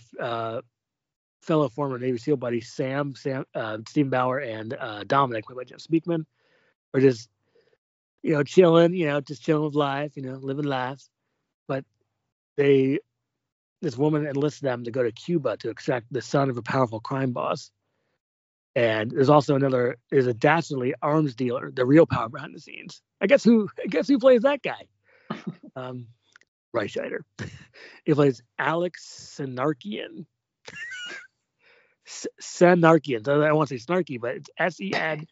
former Navy SEAL buddy Stephen Bauer, and Dominic, played by Jeff Speakman, are just, chilling, just chilling with life, living life. But this woman enlists them to go to Cuba to extract the son of a powerful crime boss. And there's also there's a dastardly arms dealer, the real power behind the scenes. I guess who plays that guy? Roy Scheider. He plays Alex Senarkian. Senarkian. So I don't want to say snarky, but it's Senarkian.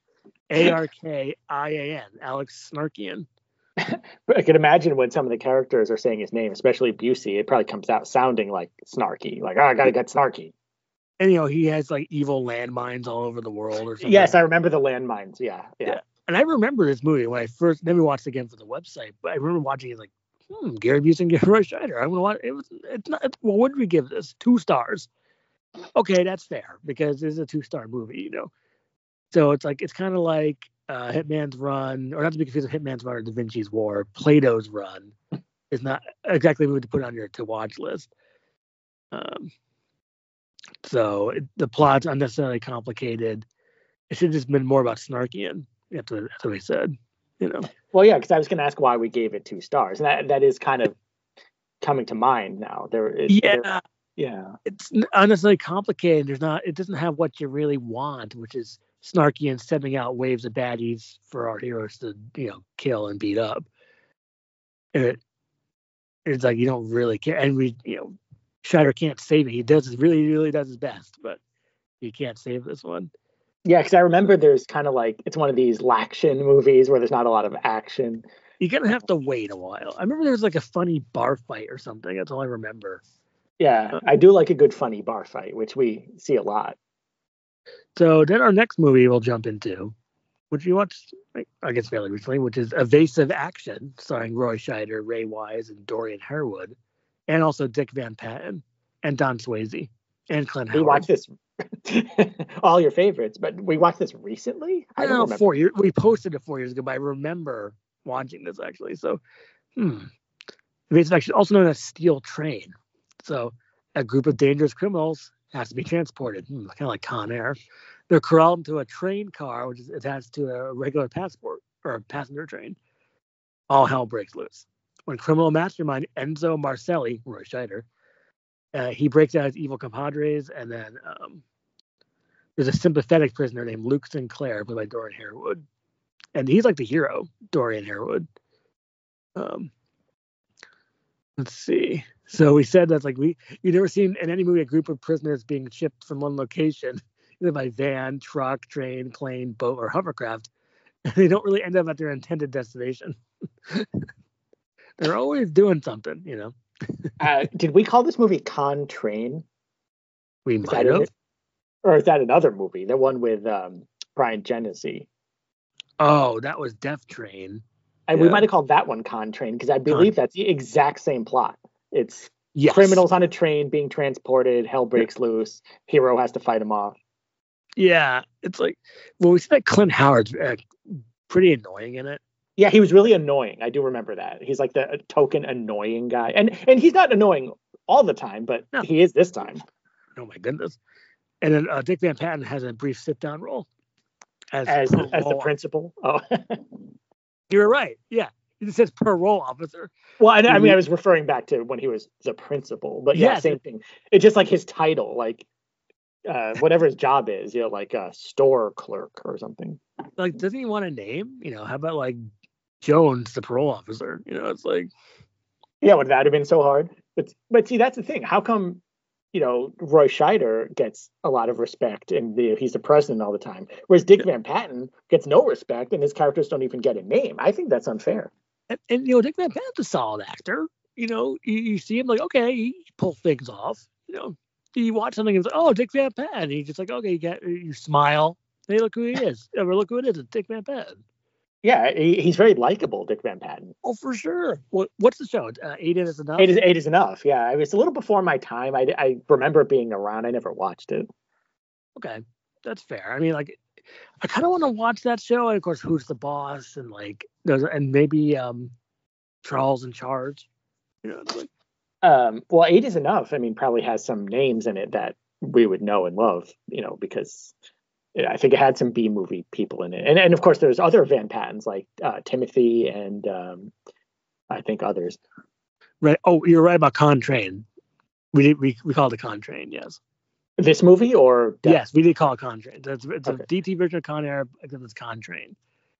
Alex Senarkian. I can imagine when some of the characters are saying his name, especially Busey, it probably comes out sounding like snarky. Like, I gotta get snarky. And he has like evil landmines all over the world or something. Yes, I remember the landmines. Yeah. And I remember this movie when I first never watched it again for the website, but I remember watching it like, Gary Busey and Roy Scheider. I'm gonna watch it. It's not. Well, what did we give this? 2 stars. Okay, that's fair because it's a 2-star movie, So it's kind of like Hitman's Run, or not to be confused with Hitman's Run or Da Vinci's War. Plato's Run is not exactly what to put on your to watch list. So the plot's unnecessarily complicated. It should have just been more about Snarkian. That's what he said. Well, yeah, because I was going to ask why we gave it 2 stars, and that is kind of coming to mind now. It's unnecessarily complicated. It doesn't have what you really want, which is snarky and sending out waves of baddies for our heroes to, kill and beat up. And it's like you don't really care. And Scheider can't save it. He really does his best, but he can't save this one. Yeah, because I remember there's kind of like, it's one of these laction movies where there's not a lot of action. You're going to have to wait a while. I remember there was like a funny bar fight or something. That's all I remember. Yeah, I do like a good funny bar fight, which we see a lot. So then our next movie we'll jump into, which you watched, I guess, fairly recently, which is Evasive Action, starring Roy Scheider, Ray Wise, and Dorian Harewood, and also Dick Van Patten and Don Swayze and Clint Howard. We watched this, all your favorites, but we watched this recently? I don't remember. 4 years. We posted it 4 years ago, but I remember watching this actually. So, Evasive Action, also known as Steel Train. So, a group of dangerous criminals has to be transported, kind of like Con Air. They're corralled into a train car, which is attached to a regular passport or a passenger train. All hell breaks loose when criminal mastermind Enzo Marcelli, Roy Scheider, he breaks out his evil compadres, and then there's a sympathetic prisoner named Luke Sinclair, played by Dorian Harewood, and he's like the hero, Dorian Harewood. Let's see. So we said that's like you never seen in any movie a group of prisoners being shipped from one location, either by van, truck, train, plane, boat, or hovercraft. And they don't really end up at their intended destination. They're always doing something, Did we call this movie Con Train? We might have. Or is that another movie? The one with Brian Genesee. Oh, that was Death Train. And we might have called that one Con Train because I believe that's the exact same plot. It's criminals on a train being transported, hell breaks loose, hero has to fight them off. Yeah, it's like, well, we said Clint Howard's pretty annoying in it. Yeah, he was really annoying. I do remember that. He's like the token annoying guy. And he's not annoying all the time, but he is this time. Oh, my goodness. And then Dick Van Patten has a brief sit-down role. As the principal? Oh. You were right. Yeah. It says parole officer. Well, I mean, I was referring back to when he was the principal. But yeah, same thing. It's just like his title, like whatever his job is, like a store clerk or something. Like, doesn't he want a name? How about like Jones, the parole officer? It's like, yeah, would that have been so hard? But see, that's the thing. How come, Roy Scheider gets a lot of respect and he's the president all the time, whereas Dick Van Patten gets no respect and his characters don't even get a name? I think that's unfair. And Dick Van Patten's a solid actor. You see him like, okay, he pulls things off. You watch something and it's like, oh, Dick Van Patten. He's just like, okay, you smile. Hey, look who he is. Look who it is. It's Dick Van Patten. Yeah, he's very likable, Dick Van Patten. Oh, for sure. What's the show? 8 is enough. 8 is enough. Yeah, it was a little before my time. I remember it being around. I never watched it. Okay, that's fair. I mean, like, I kind of want to watch that show. And of course, Who's the Boss? And like, and maybe Charles in Charge. Like, well, 8 is enough. I mean, probably has some names in it that we would know and love. Because. I think it had some B movie people in it, and of course there's other Van Pattens like Timothy and I think others. Right. Oh, you're right about Con Train. We called it Con Train. Yes. This movie or yes, we did call it Con Train. It's a DT version of Con Air, except it's Con Train.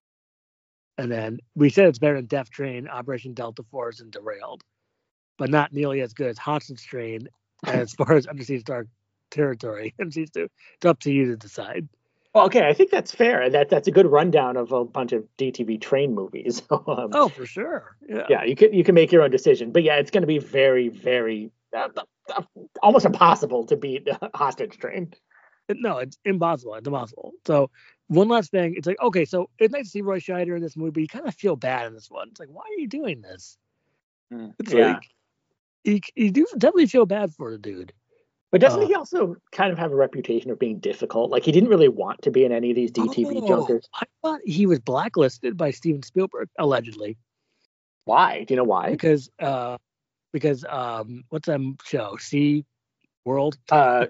And then we said it's better than Death Train, Operation Delta Force, and Derailed, but not nearly as good as Hostage Train as far as Undersea Dark Territory. It's up to you to decide. Okay, I think that's fair. That's a good rundown of a bunch of DTV train movies. Oh, for sure. Yeah, you can make your own decision. But yeah, it's going to be very, very almost impossible to beat Hostage Train. No, it's impossible. It's impossible. So one last thing, it's like, okay, so it's nice to see Roy Scheider in this movie, but you kind of feel bad in this one. It's like, why are you doing this? It's like you do definitely feel bad for the dude. But doesn't he also kind of have a reputation of being difficult? Like, he didn't really want to be in any of these DTV junkers. I thought he was blacklisted by Steven Spielberg, allegedly. Why? Do you know why? Because what's that show? Sea World? I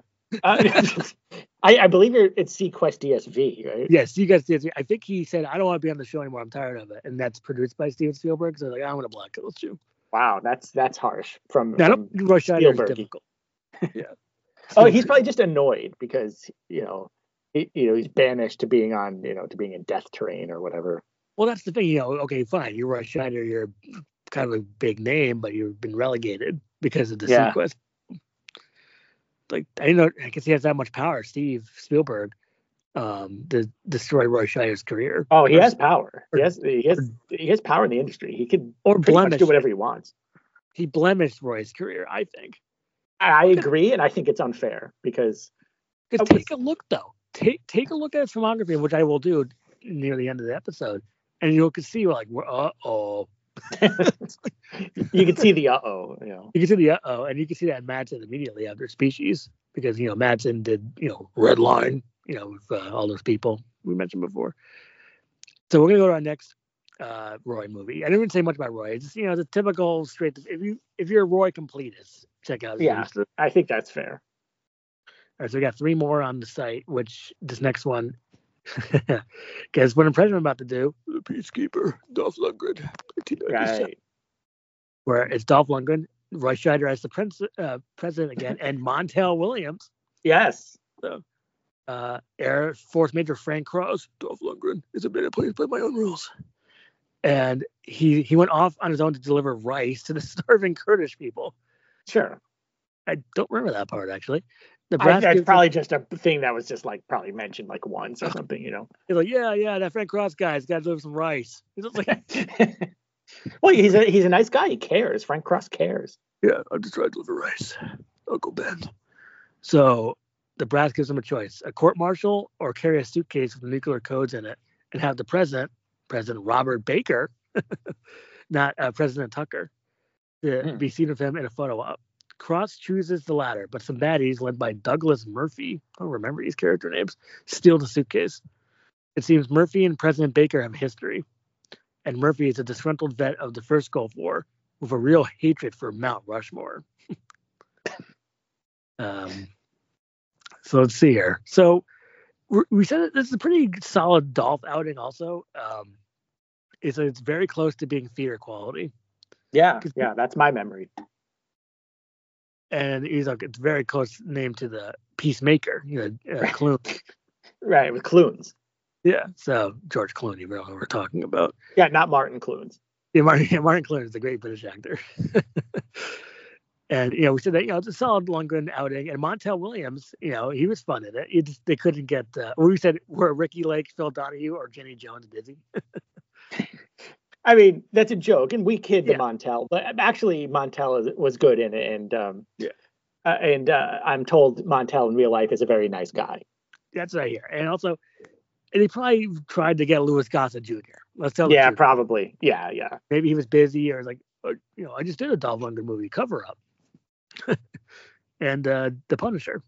believe it's SeaQuest DSV, right? Yes, SeaQuest DSV. I think he said, I don't want to be on the show anymore. I'm tired of it. And that's produced by Steven Spielberg. So like, I'm going to blacklist you. Wow, that's harsh from Roy Scheider is difficult. Yeah. Oh, he's probably just annoyed because, he he's banished to being on, to being in Death Train or whatever. Well, that's the thing, okay, fine. You're Roy Scheider, you're kind of a big name, but you've been relegated because of the sequence. Like, I guess he has that much power, Steve Spielberg, to destroy Roy Scheider's career. Oh, he has power. He has power in the industry. He could pretty much do whatever he wants. He blemished Roy's career, I think. I agree, and I think it's unfair because take a look though. Take a look at his filmography, which I will do near the end of the episode, and you can see like, you can see the You can see the and you can see that Madsen immediately after Species, because Madsen did Red Line, with all those people we mentioned before. So we're gonna go to our next Roy movie. I didn't even say much about Roy. It's just, the typical straight. If you're a Roy completely, check out. I think that's fair. All right, so we got 3 more on the site, which this next one, guess what impression I'm about to do? The Peacekeeper, Dolph Lundgren, 1997. Right. Where it's Dolph Lundgren, Roy Scheider as the president again, and Montel Williams. Yes. So, Air Force Major Frank Cross, Dolph Lundgren is a minute, please play my own rules. And he went off on his own to deliver rice to the starving Kurdish people. Sure. I don't remember that part, actually. That's probably just a thing that was just like probably mentioned like once or something, He's like, yeah, that Frank Cross guy's got to deliver some rice. He's just like, well, he's a nice guy. He cares. Frank Cross cares. Yeah, I'm just trying to deliver rice, Uncle Ben. So the brass gives him a choice: a court-martial or carry a suitcase with nuclear codes in it and have the President Robert Baker, not President Tucker, to be seen with him in a photo op. Cross chooses the latter, but some baddies led by Douglas Murphy, I don't remember these character names, steal the suitcase. It seems Murphy and President Baker have history, and Murphy is a disgruntled vet of the first Gulf War with a real hatred for Mount Rushmore. So let's see here. So we said that this is a pretty solid Dolph outing also. It's very close to being theater quality. Yeah, that's my memory. And he's like, it's very close name to the Peacemaker, Clooney. Right, with Clooney. Yeah, so George Clooney, we're talking about. Yeah, not Martin Clooney. Yeah, Martin Clooney is a great British actor. And, we said that, it's a solid Lundgren outing. And Montel Williams, he was fun in it. They couldn't get, we said, were Ricky Lake, Phil Donahue, or Jenny Jones busy? I mean, that's a joke, and we kid the Montel, but actually Montel was good in it, and I'm told Montel in real life is a very nice guy. That's right here, and also, they probably tried to get Louis Gossett Jr. Let's tell. Yeah, probably. Yeah. Maybe he was busy, or like, I just did a Dolph Lundgren movie cover up, and The Punisher.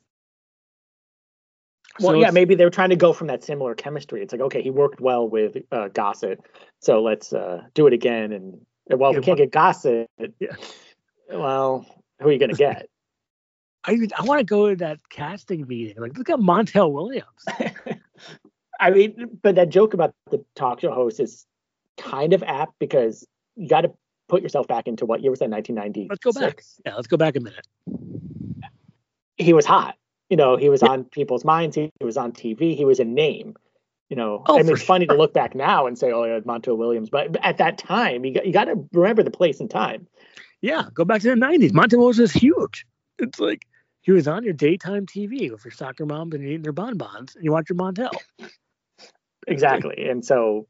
Well, so maybe they were trying to go from that similar chemistry. It's like, okay, he worked well with Gossett, so let's do it again. And we can't get Gossett. Yeah. Well, who are you going to get? I want to go to that casting meeting. Like, look at Montel Williams. I mean, but that joke about the talk show host is kind of apt because you got to put yourself back into what year was that? 1990. Let's go back. Yeah, let's go back a minute. He was hot. He was on people's minds. He was on TV. He was a name. It's funny to look back now and say, "Oh, yeah, Montel Williams," but at that time, you got to remember the place and time. Yeah, go back to the 90s. Montel Williams was huge. It's like he was on your daytime TV with your soccer moms and eating their bonbons, and you watch your Montel. Exactly, and so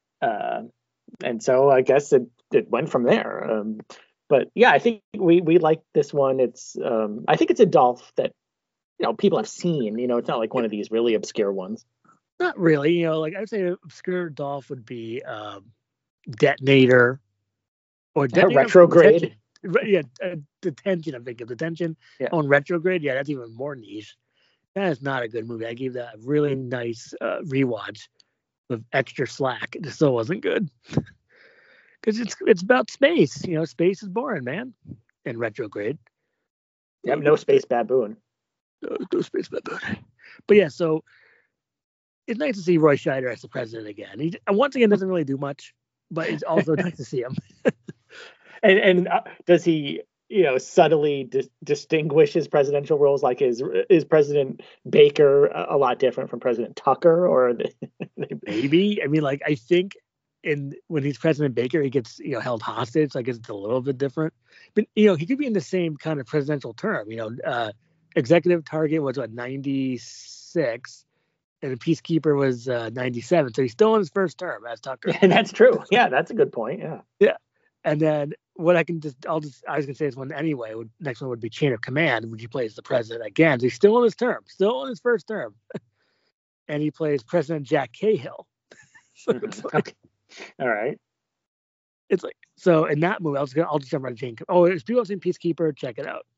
I guess it went from there. But yeah, I think we like this one. It's I think it's a Dolph that people have seen. It's not like one of these really obscure ones. Not really. Like I'd say obscure Dolph would be Detonator or Retrograde. Yeah, Detention. I'm thinking Detention on Retrograde. Yeah, that's even more niche. That is not a good movie. I gave that a really nice rewatch with extra slack. It still wasn't good because it's about space. Space is boring, man. In Retrograde. Yeah, no space baboon. No space baboon. But yeah, so it's nice to see Roy Scheider as the president again. He once again doesn't really do much, but it's also nice to see him. And does he subtly distinguish his presidential roles? Like, is President Baker a lot different from President Tucker, or maybe? I mean, like, I think when he's President Baker, he gets held hostage. So I guess it's a little bit different, but he could be in the same kind of presidential term. Executive target was 96, and the Peacekeeper was 97. So he's still in his first term as Tucker. And that's true. Yeah, that's a good point. Yeah. Yeah. And then what I was gonna say is one anyway. Next one would be Chain of Command, which he plays the president again. So he's still in his term, still in his first term, and he plays President Jack Cahill. So it's like, okay. All right. It's like, so in that movie, I'll just jump right to Chain. Oh, if people have seen Peacekeeper, check it out.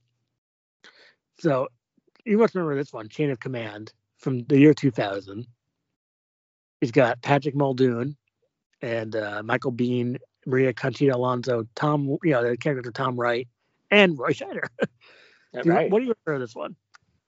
So you must remember this one, Chain of Command, from the year 2000. He's got Patrick Muldoon and Michael Biehn, Maria Conchita Alonso, the character Tom Wright, and Roy Scheider. Right. What do you remember of this one?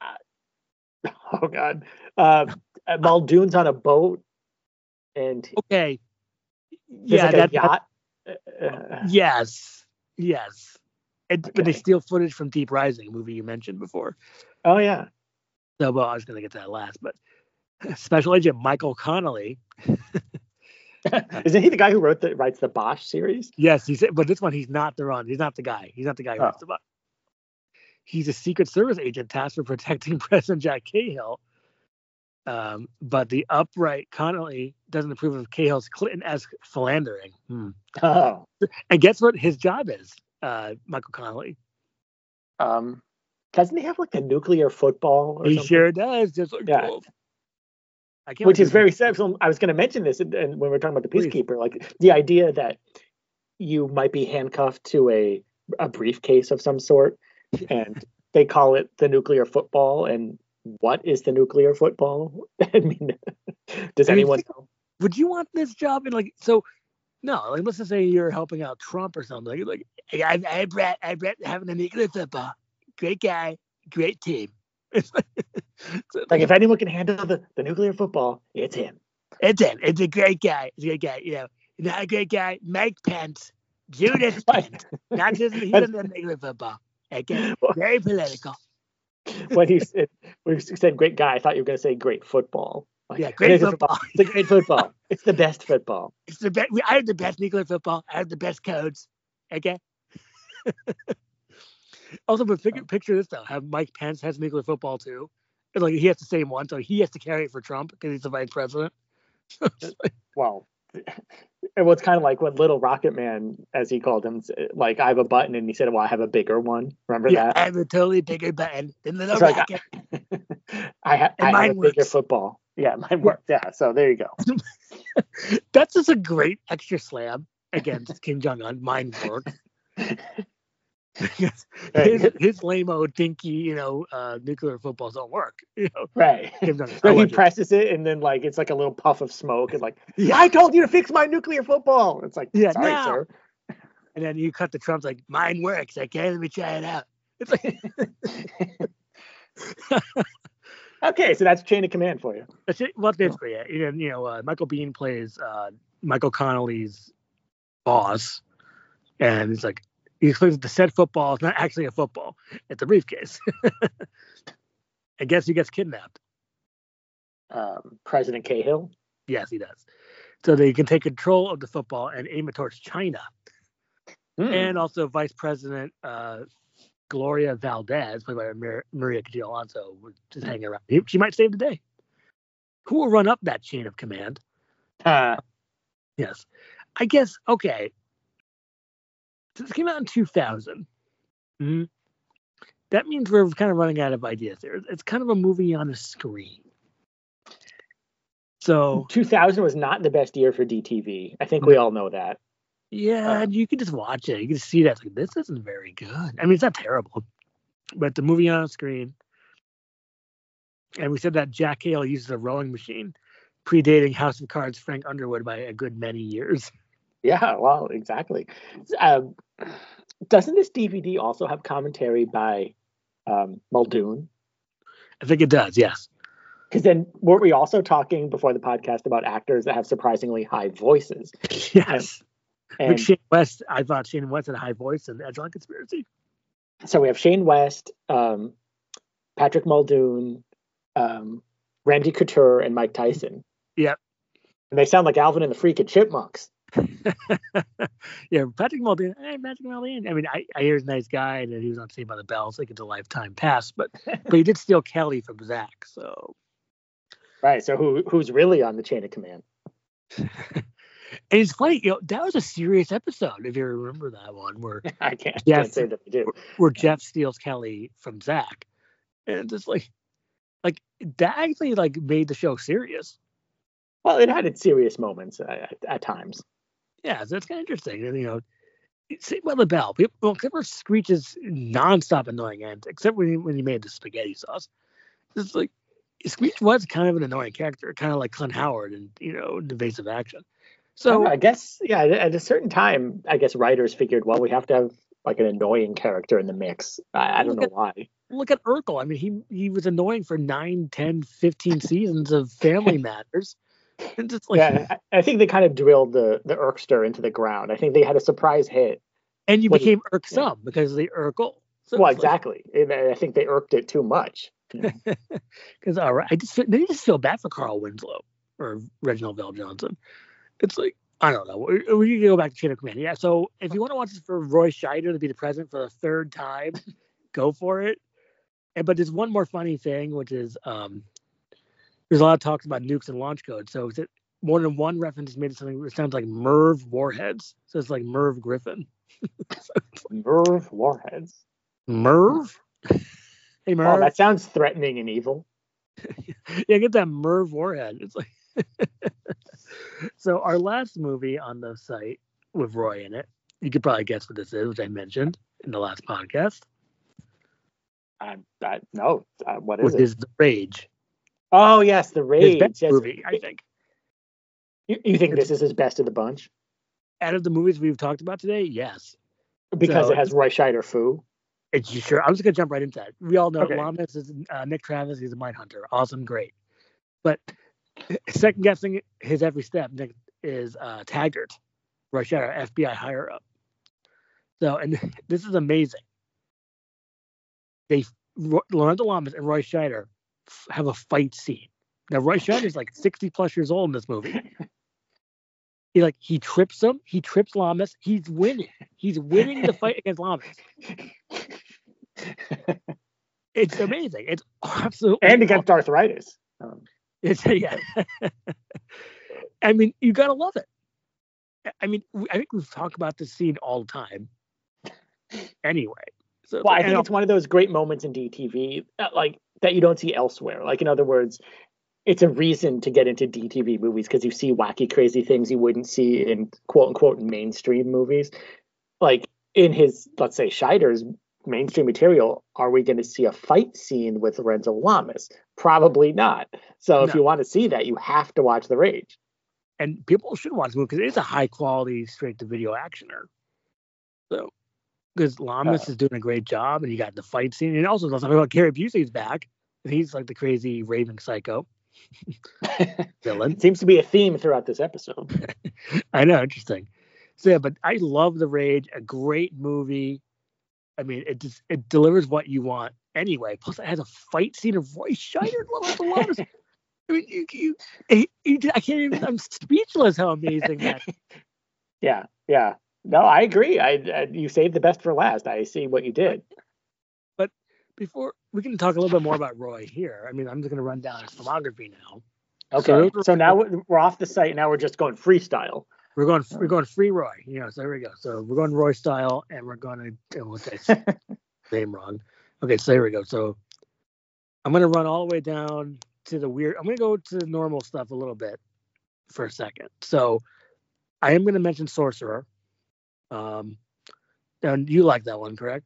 Oh God, Muldoon's on a boat, and okay, yeah, like yacht. Yes. But they steal footage from Deep Rising, a movie you mentioned before. Oh yeah. So, well, I was going to get to that last, but Special Agent Michael Connolly. Isn't he the guy who writes the Bosch series? Yes, but this one he's not the guy. He's not the guy who writes the Bosch. He's a Secret Service agent tasked with protecting President Jack Cahill. But the upright Connolly doesn't approve of Cahill's Clinton-esque philandering. Oh. And guess what his job is, Michael Connolly? Doesn't he have like a nuclear football? He sure does. Just like, yeah. Which is very sad. So I was going to mention this, and when we we're talking about the Peacekeeper, like the idea that you might be handcuffed to a briefcase of some sort, and they call it the nuclear football. And what is the nuclear football? I mean, does anyone know? Would you want this job? And no, let's just say you're helping out Trump or something. Like, I Brett having a nuclear football. Great guy, great team. Like if anyone can handle the nuclear football, it's him. It's him. It's a great guy. It's a great guy. Not a great guy. Mike Pence, Judas Pence. Not just he doesn't have nuclear football. Okay, very political. When you said great guy, I thought you were going to say great football. Like, yeah, great football. It's a great football. It's the best football. It's the best. I have the best nuclear football. I have the best codes. Okay. Also, but picture this though: have Mike Pence has nuclear football too. It's like he has the same one, so he has to carry it for Trump because he's the vice president. Well, it was kind of like when Little Rocket Man, as he called him, like I have a button, and he said, "Well, I have a bigger one." Remember that? I have a totally bigger button than Little Rocket. I have a bigger football. Yeah, mine works. Yeah, so there you go. That's just a great extra slam against Kim Jong-un. Mine works. his lame-o dinky, nuclear footballs don't work. Right. So he presses it, and then like it's like a little puff of smoke, and like, I told you to fix my nuclear football. It's like, sorry, sir. And then you cut the Trump's like, mine works. Okay, let me try it out. It's like, okay, so that's Chain of Command for you. That's it. Well, basically, yeah. Michael Biehn plays Michael Connolly's boss, and it's like. He explains that the said football is not actually a football. It's a briefcase. I guess he gets kidnapped. President Cahill? Yes, he does. So they can take control of the football and aim it towards China. And also Vice President Gloria Valdez, played by Maria Conchita Alonso, was just hanging around. She might save the day. Who will run up that chain of command? Yes. I guess, okay. This came out in 2000. Mm-hmm. That means we're kind of running out of ideas there. It's kind of a movie on a screen. So 2000 was not the best year for DTV. I think we all know that. Yeah, you can just watch it. You can see that. Like, this isn't very good. I mean, it's not terrible, but the movie on a screen. And we said that Jack Cahill uses a rowing machine, predating House of Cards' Frank Underwood by a good many years. Yeah, well, exactly. Doesn't this DVD also have commentary by Muldoon? I think it does, yes. Because then weren't we also talking before the podcast about actors that have surprisingly high voices? Yes. And Shane West, I thought Shane West had a high voice in Edge on Conspiracy. So we have Shane West, Patrick Muldoon, Randy Couture, and Mike Tyson. Yep. And they sound like Alvin and the Freaking Chipmunks. Yeah, Patrick Muldoon. Hey, Patrick Muldoon. I mean, I hear he's a nice guy, and he was on Saved by the Bell, so it's a lifetime pass. But he did steal Kelly from Zach, so. Right. So who's really on the chain of command? And it's funny, that was a serious episode, if you remember that one, where I can't say that we do. Where Jeff steals Kelly from Zach, and it's like that actually made the show serious. Well, it had its serious moments at times. Yeah, so it's kind of interesting. And, Saved by the Bell, people, except for Screech's nonstop annoying end, except when he made the spaghetti sauce, it's like Screech was kind of an annoying character, kind of like Clint Howard and Invasive Action. So I guess, yeah, at a certain time, I guess writers figured, well, we have to have an annoying character in the mix. I don't know why. Look at Urkel. I mean, he was annoying for 9, 10, 15 seasons of Family Matters. And just I think they kind of drilled the Urkster into the ground. I think they had a surprise hit. And you became irksome because of the Urkel. So well, exactly. I think they irked it too much. Because I just feel bad for Carl Winslow or Reginald Val Johnson. It's like, I don't know. We can go back to Chain of Command. Yeah, so if you want to watch this for Roy Scheider to be the president for the third time, go for it. But there's one more funny thing, which is there's a lot of talks about nukes and launch codes. So is it more than one reference is made to something that sounds like Merv Warheads. So it's like Merv Griffin. Merv Warheads. Merv? Hey, Merv. Oh, that sounds threatening and evil. Yeah, get that Merv Warhead. It's like... So our last movie on the site with Roy in it, you could probably guess what this is, which I mentioned in the last podcast. No. What is which it? Is The Rage. Oh, yes, The Rage. His best movie, I think. You think this is his best of the bunch? Out of the movies we've talked about today, yes. Because it has Roy Scheider Foo. It's sure. I'm just going to jump right into that. We all know Lamas is Nick Travis. He's a Mindhunter. Awesome, great. But second guessing his every step, Nick is Taggart, Roy Scheider, FBI higher up. So, and this is amazing. Lorenzo Lamas and Roy Scheider have a fight scene. Now, Roy Scheider's 60 plus years old in this movie. He trips him. He trips Lamas. He's winning. He's winning the fight against Lamas. It's amazing. It's absolutely and against arthritis. It's I mean, you gotta love it. I mean, I think we've talked about this scene all the time. Anyway, so I think it's one of those great moments in DTV that you don't see elsewhere. In other words, it's a reason to get into DTV movies because you see wacky, crazy things you wouldn't see in quote unquote mainstream movies. In his, let's say, Scheider's mainstream material, are we going to see a fight scene with Lorenzo Lamas? Probably not. So if you want to see that, you have to watch The Rage. And people should watch the movie because it is a high quality, straight to video actioner. So, because Lamas is doing a great job, and you got the fight scene, and also let's talk about Gary Busey's back. He's the crazy raving psycho villain. It seems to be a theme throughout this episode. I know, interesting. So yeah, but I love The Rage, a great movie. I mean, it delivers what you want anyway. Plus, it has a fight scene of Roy Scheider. I mean, I can't even. I'm speechless how amazing that. Yeah. No, I agree. You saved the best for last. I see what you did. But before we can talk a little bit more about Roy here. I mean, I'm just going to run down his filmography now. Okay. So now we're off the site. Now we're just going freestyle. We're going free Roy. So there we go. So we're going Roy style, and we're going to name wrong. Okay, so there we go. So I'm going to run all the way down to the weird. I'm going to go to the normal stuff a little bit for a second. So I am going to mention Sorcerer. And you like that one, correct?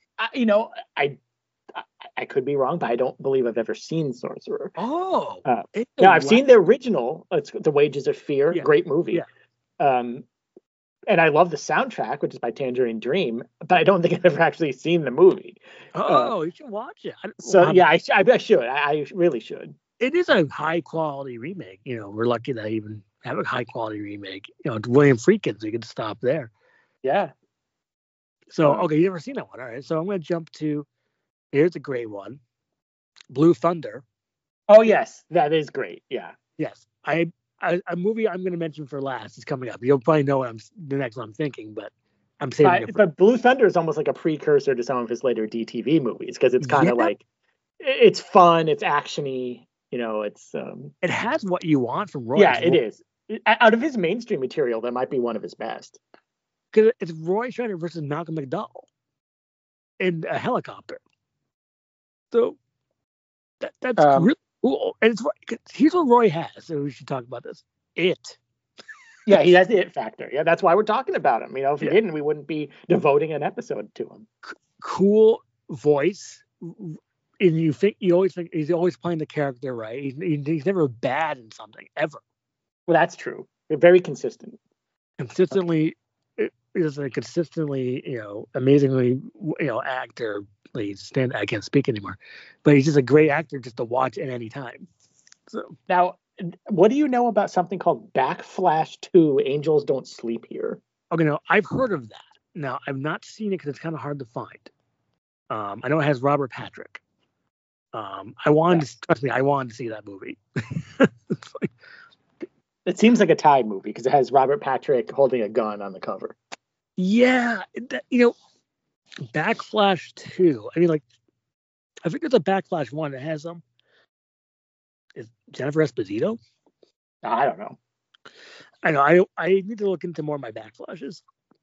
I could be wrong, but I don't believe I've ever seen Sorcerer. Oh, I've seen the original. It's The Wages of Fear. Yeah. Great movie. Yeah. And I love the soundtrack, which is by Tangerine Dream, but I don't think I've ever actually seen the movie. Oh, you should watch it. I should. I really should. It is a high quality remake. We're lucky that I even have a high quality remake. It's William Friedkin, so you can stop there. Yeah. So, okay, you never seen that one. All right. So I'm going to jump to, here's a great one. Blue Thunder. Oh, yes. That is great. Yeah. Yes. A movie I'm going to mention for last is coming up. You'll probably know what the next one I'm thinking, but I'm saving it. But Blue Thunder is almost like a precursor to some of his later DTV movies because it's kind of like, it's fun, it's actiony, it's. It has what you want from Roy. Yeah, it is. Out of his mainstream material, that might be one of his best. Because it's Roy Scheider versus Malcolm McDowell in a helicopter. So that's really cool. And here's what Roy has. So we should talk about this. It. Yeah, he has the it factor. Yeah, that's why we're talking about him. If he didn't, we wouldn't be devoting an episode to him. Cool voice. And you always think he's always playing the character right. He's never bad in something ever. Well, that's true. They're very consistent. Consistently, is a consistently, amazingly, actor. I can't speak anymore, but he's just a great actor just to watch at any time. So now, what do you know about something called Backflash 2? Angels Don't Sleep Here. Okay, no, I've heard of that. Now, I've not seen it because it's kind of hard to find. I know it has Robert Patrick. I wanted to see that movie. It seems like a Tide movie because it has Robert Patrick holding a gun on the cover. Yeah, Backflash 2. I mean, I think there's a Backflash 1 that has is Jennifer Esposito? I don't know. I know. I need to look into more of my Backflashes.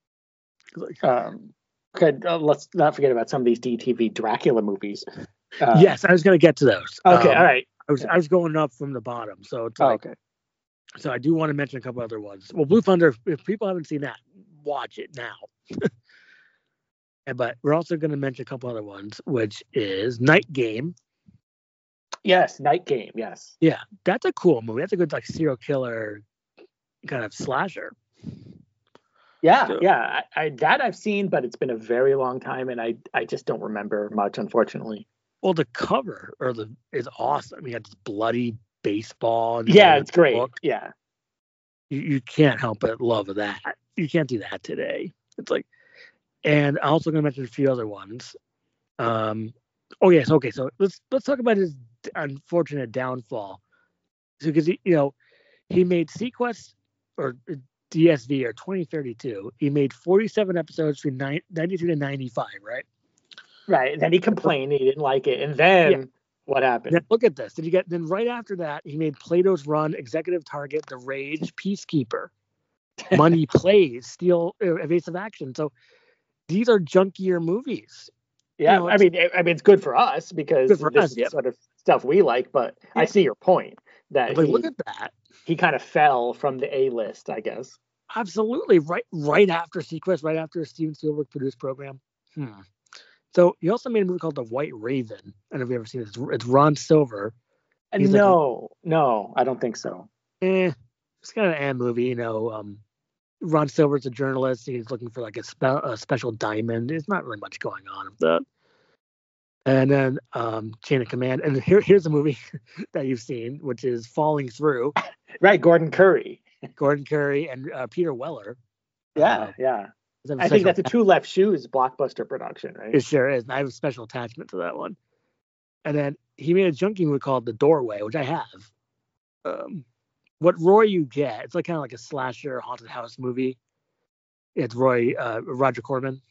Okay, let's not forget about some of these DTV Dracula movies. Yes, I was going to get to those. Okay, all right. I was going up from the bottom, so it's okay. So I do want to mention a couple other ones. Well, Blue Thunder, if people haven't seen that, watch it now. But we're also going to mention a couple other ones, which is Night Game. Yes, Night Game, yes. Yeah, that's a cool movie. That's a good serial killer kind of slasher. Yeah, so, yeah. That I've seen, but it's been a very long time, and I just don't remember much, unfortunately. Well, the cover is awesome. You got this bloody baseball. Yeah, it's great. Book. Yeah. You can't help but love that. You can't do that today. It's and I'm also going to mention a few other ones. Oh yes, okay. So let's talk about his unfortunate downfall. So because he made Sequest or DSV or 2032. He made 47 episodes from 93 to 95, right? Right. And then he complained he didn't like it, and then what happened? Then look at this. Then right after that, he made Plato's Run, Executive Target, The Rage, Peacekeeper, Money Plays, Steel, Evasive Action. So these are junkier movies. Yeah, I mean, it's good for us because this is sort of stuff we like. But I see your point that look at that. He kind of fell from the A list, I guess. Absolutely, right after Sequest, right after Steven Spielberg produced program. So he also made a movie called The White Raven. I don't know if you've ever seen it. It's Ron Silver. No, I don't think so. It's kind of an movie, Ron Silver's a journalist. He's looking for a special diamond. There's not really much going on with that. And then Chain of Command. And here's a movie that you've seen, which is Falling Through. Right, Gordon Curry and Peter Weller. Yeah. I think that's a Two Left Shoes blockbuster production, right? It sure is. And I have a special attachment to that one. And then he made a junkie movie called The Doorway, which I have. What Roy you get, it's kind of like a slasher haunted house movie. It's Roger Corman.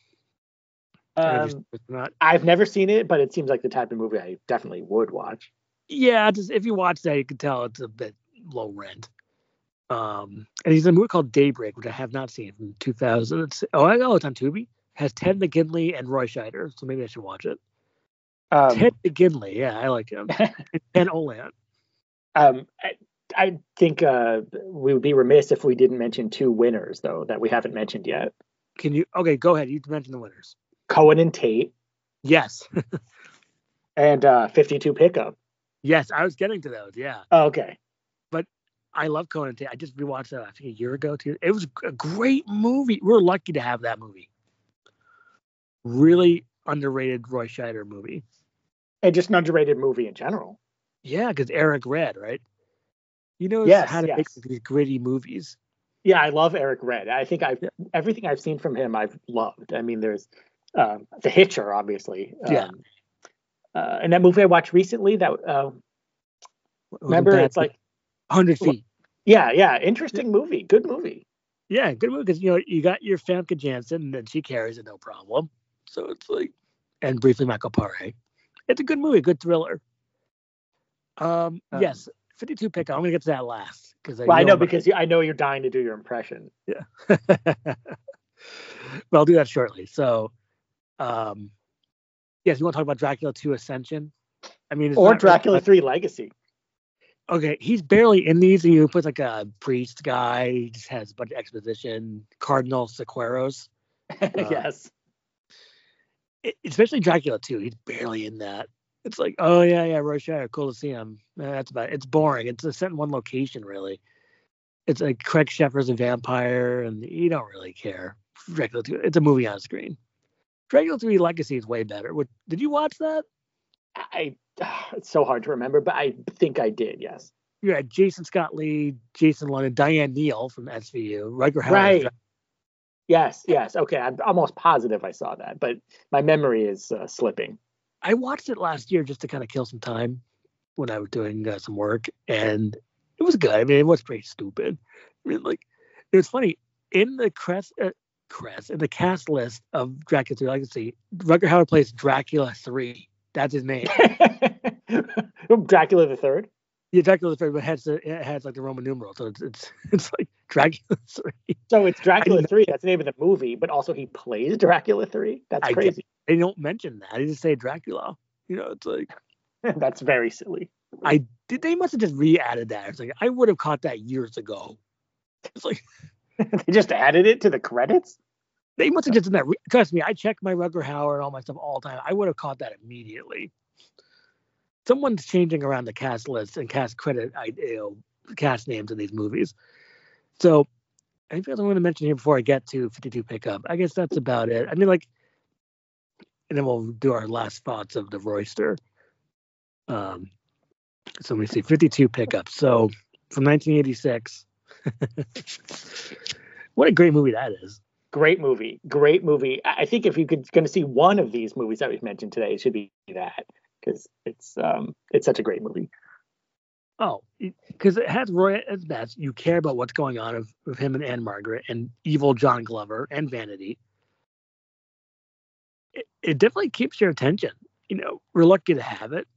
I've never seen it, but it seems like the type of movie I definitely would watch. Yeah, just if you watch that, you can tell it's a bit low rent. And he's in a movie called Daybreak, which I have not seen from 2000. I know it's on Tubi. It has Ted McGinley and Roy Scheider, so maybe I should watch it. Ted McGinley, yeah, I like him. And Olan. I think we would be remiss if we didn't mention two winners, though, that we haven't mentioned yet. Can you? Okay, go ahead. You mention the winners. Cohen and Tate. Yes. And 52 Pickup. Yes, I was getting to those. Yeah. Oh, okay. But I love Cohen and Tate. I just rewatched that I think a year ago too. It was a great movie. We're lucky to have that movie. Really underrated Roy Scheider movie. And just an underrated movie in general. Yeah, because Eric Red, right? How to make these gritty movies. Yeah, I love Eric Red. I think everything I've seen from him, I've loved. I mean, there's The Hitcher, obviously. Yeah. And that movie I watched recently, that remember, it's like 100 Feet. Yeah, interesting movie, good movie. Yeah, good movie because you got your Famke Janssen and then she carries it no problem. So it's like, and briefly Michael Paré. It's a good movie, good thriller. Yes, 52 Pickup. I'm gonna get to that last because I know because I know you're dying to do your impression. Yeah. Well, I'll do that shortly. So, yes, you want to talk about Dracula 2 Ascension? I mean, or Dracula 3 Legacy. Okay, he's barely in these. He puts like a priest guy. He just has a bunch of exposition. Cardinal Sequeiros. Yes. Especially Dracula 2. He's barely in that. It's like, oh yeah, Rorschach, Colosseum. That's about it. It's boring. It's set in one location, really. It's like Craig Sheffer's a vampire, and you don't really care. Dracula 2. It's a movie on screen. Dracula 3 Legacy is way better. Did you watch that? It's so hard to remember, but I think I did. Yes. You had Jason Scott Lee, Jason London, Diane Neal from SVU, Rutger Hauer. Right. Yes. Okay, I'm almost positive I saw that, but my memory is slipping. I watched it last year just to kind of kill some time when I was doing some work, and it was good. I mean, it was pretty stupid. I mean, like, it was funny in the in the cast list of Dracula 3 Legacy. Rutger Hauer plays Dracula 3. That's his name. Dracula the Third. Yeah, Dracula the Third, but it has like the Roman numeral, so it's like Dracula 3. So it's Dracula 3. That's the name of the movie, but also he plays Dracula 3. That's crazy. They don't mention that. They just say Dracula. It's like that's very silly. They must have just re-added that. It's like I would have caught that years ago. It's like they just added it to the credits. They must have just done that. Trust me, I check my Rutger Hauer and all my stuff all the time. I would have caught that immediately. Someone's changing around the cast list and cast cast names in these movies. So I feel I want to mention here before I get to 52 Pickup. I guess that's about it. I mean, like, and then we'll do our last thoughts of the Royster. So let me see, 52 Pickup. So from 1986. What a great movie that is. Great movie. I think if you're going to see one of these movies that we've mentioned today, it should be that, because it's such a great movie. Oh, because it has Roy as best. You care about what's going on with him and Anne-Margaret and evil John Glover and Vanity. It definitely keeps your attention. We're lucky to have it.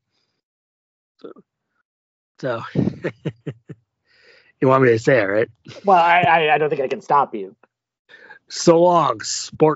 So you want me to say it, right? Well, I don't think I can stop you. So long, sport.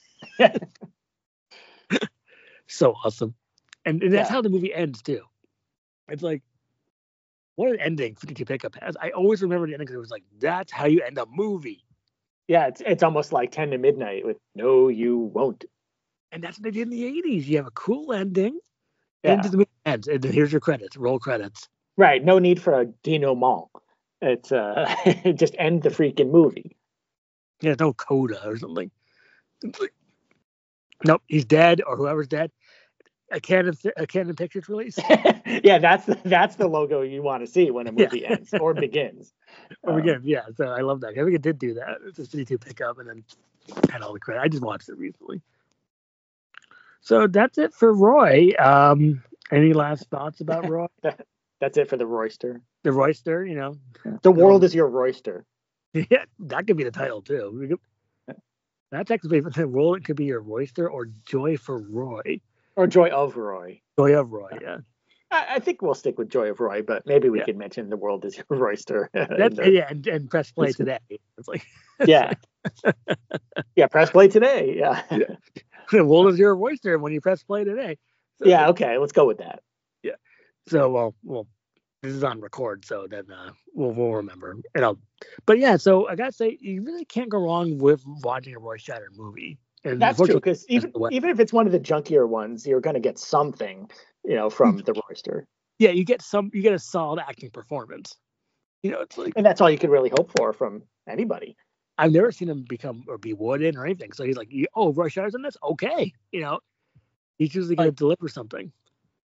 So awesome. And that's how the movie ends, too. It's like, what an ending 52 Pickup has. I always remember the ending because it was like, that's how you end a movie. Yeah, it's almost like 10 to Midnight with No, You Won't. And that's what they did in the 80s. You have a cool ending. And the movie ends. And then here's your credits. Roll credits. Right. No need for a denouement. It's just end the freaking movie. Yeah, no coda or something. It's like, nope, he's dead, or whoever's dead. A Canon Pictures release. Yeah, that's the logo you want to see when a movie ends or begins. Yeah. So I love that. I think it did do that. It's a 52 Pickup, and then had all the credit. I just watched it recently. So that's it for Roy. Any last thoughts about Roy? That's it for the Royster. The Royster, The world is your Royster. Yeah, that could be the title too. That's actually the world. It could be your Royster or Joy for Roy. Or Joy of Roy. Joy of Roy, yeah. I think we'll stick with Joy of Roy, but maybe we could mention the world is your Royster. And press play today. It's like yeah, press play today. Yeah. The world is your Royster when you press play today. So, yeah, okay, let's go with that. Yeah. So well, this is on record, so then we'll remember. But yeah, so I gotta say, you really can't go wrong with watching a Roy Scheider movie. And that's true, because even if it's one of the junkier ones, you're going to get something, from the Royster. Yeah, you get a solid acting performance. It's like, and that's all you could really hope for from anybody. I've never seen him become or be wooden or anything. So he's like, oh, Roy Scheider's in this? Okay. He's usually going to deliver something.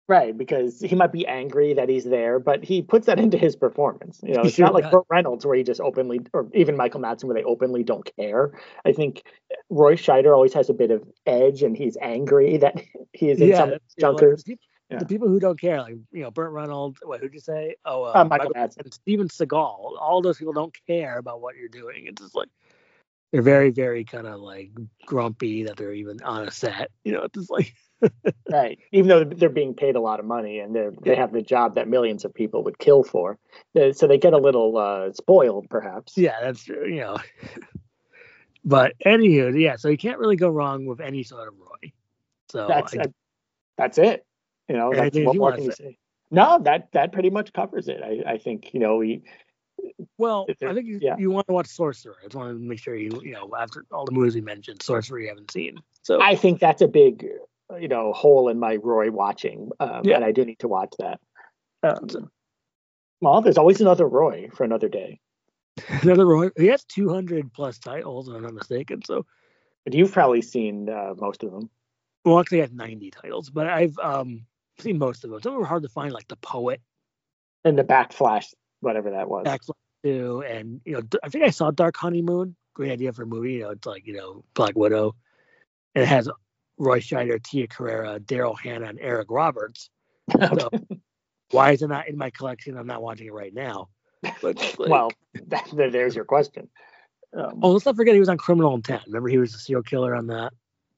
Right, because he might be angry that he's there, but he puts that into his performance. You know, He it's sure not like does. Burt Reynolds where he just openly, or even Michael Madsen where they openly don't care. I think Roy Scheider always has a bit of edge, and he's angry that he is in some Yeah, like junkers. the Yeah, people who don't care, like Burt Reynolds. What? Who'd you say? Oh, Michael Michael Madsen. and Steven Seagal. All those people don't care about what you're doing. It's just like they're very, very kind of like grumpy that they're even on a set. It's just like Right, even though they're being paid a lot of money and they have the job that millions of people would kill for, so they get a little spoiled, perhaps. yeah, that's true. But anywho, yeah. So you can't really go wrong with any sort of Roy. So That's that's it. That's anything if what you more want can to you say. say? No, that pretty much covers it. I think we. Well, I There, think yeah, you want to watch Sorcerer. I just want to make sure after all the movies we mentioned, Sorcerer you haven't seen. So I think that's a big hole in my Roy watching, yeah, and I do need to watch that. so, Well, there's always another Roy for another day. another Roy. He has 200 plus titles, if I'm not mistaken. So, But you've probably seen most of them. well, actually, he has 90 titles, but I've seen most of them. Some were hard to find, like The Poet, And the Backflash, whatever that was. Backflash 2, and I think I saw Dark Honeymoon. Great idea for a movie. It's like Black Widow, and it has Roy Scheider, Tia Carrera, Daryl Hannah, and Eric Roberts. So why is it not in my collection? I'm not watching it right now. But Well, there's your question. Let's not forget he was on Criminal Intent. Remember, he was a serial killer on that.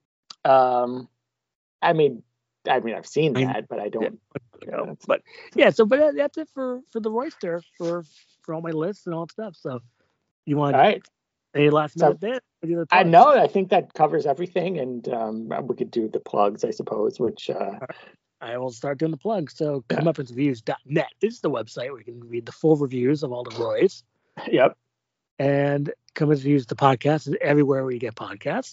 I mean, I've seen that, but I don't. But yeah, but that's it for the Royster for all my lists and all that stuff. So you want all right? any last minute bit? I know. I think that covers everything, and we could do the plugs, I suppose. Which I will start doing the plugs. So comeupandsreviews.net is the website where you can read the full reviews of all the Roys. Yep. And Come Up Reviews, the podcast, is everywhere where you get podcasts.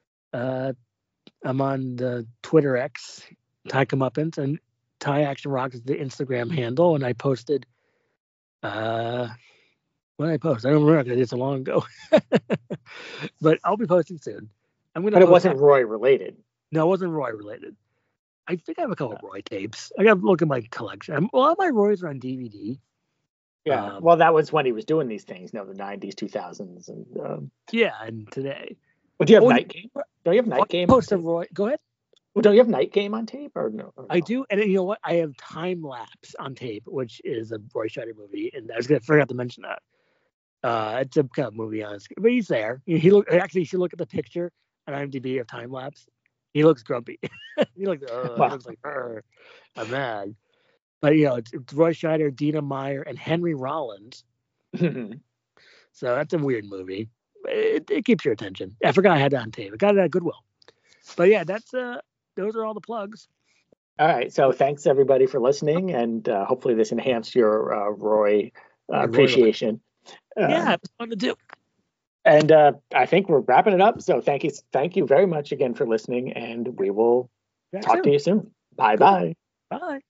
I'm on the Twitter X, Ty Comeuppance, and Ty Action Rocks is the Instagram handle. And I posted, when did I post? I don't remember. I did so long ago. But I'll be posting soon. But it wasn't Roy related. No, it wasn't Roy related. I think I have a couple of Roy tapes. I got to look at my collection. A lot of my Roys are on DVD. Yeah, well, that was when he was doing these things, the 90s, 2000s, and yeah, and today. Well, do you have Night Game? Don't you have Night Game? Post of Roy. Go ahead. Well, don't you have Night Game on tape or no? I do, and you know what? I have Time Lapse on tape, which is a Roy Scheider movie, and I was gonna forget to mention that. It's a kind of movie on screen, but he's there. He look actually. You should look at the picture on IMDb of Time Lapse. He looks grumpy. He looks like I'm mad. But it's Roy Scheider, Dina Meyer, and Henry Rollins. So that's a weird movie. It keeps your attention. I forgot I had that on tape. I got it at Goodwill. But yeah, that's those are all the plugs. All right. So thanks everybody for listening, and hopefully this enhanced your Roy appreciation. Yeah, it was fun to do. And I think we're wrapping it up. So thank you very much again for listening, and we will talk to you soon. Bye. Bye. Bye.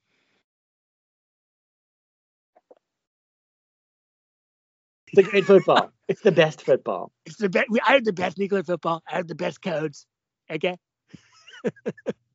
It's a great football. It's the best football. It's the best. I have the best nuclear football. I have the best codes. Okay.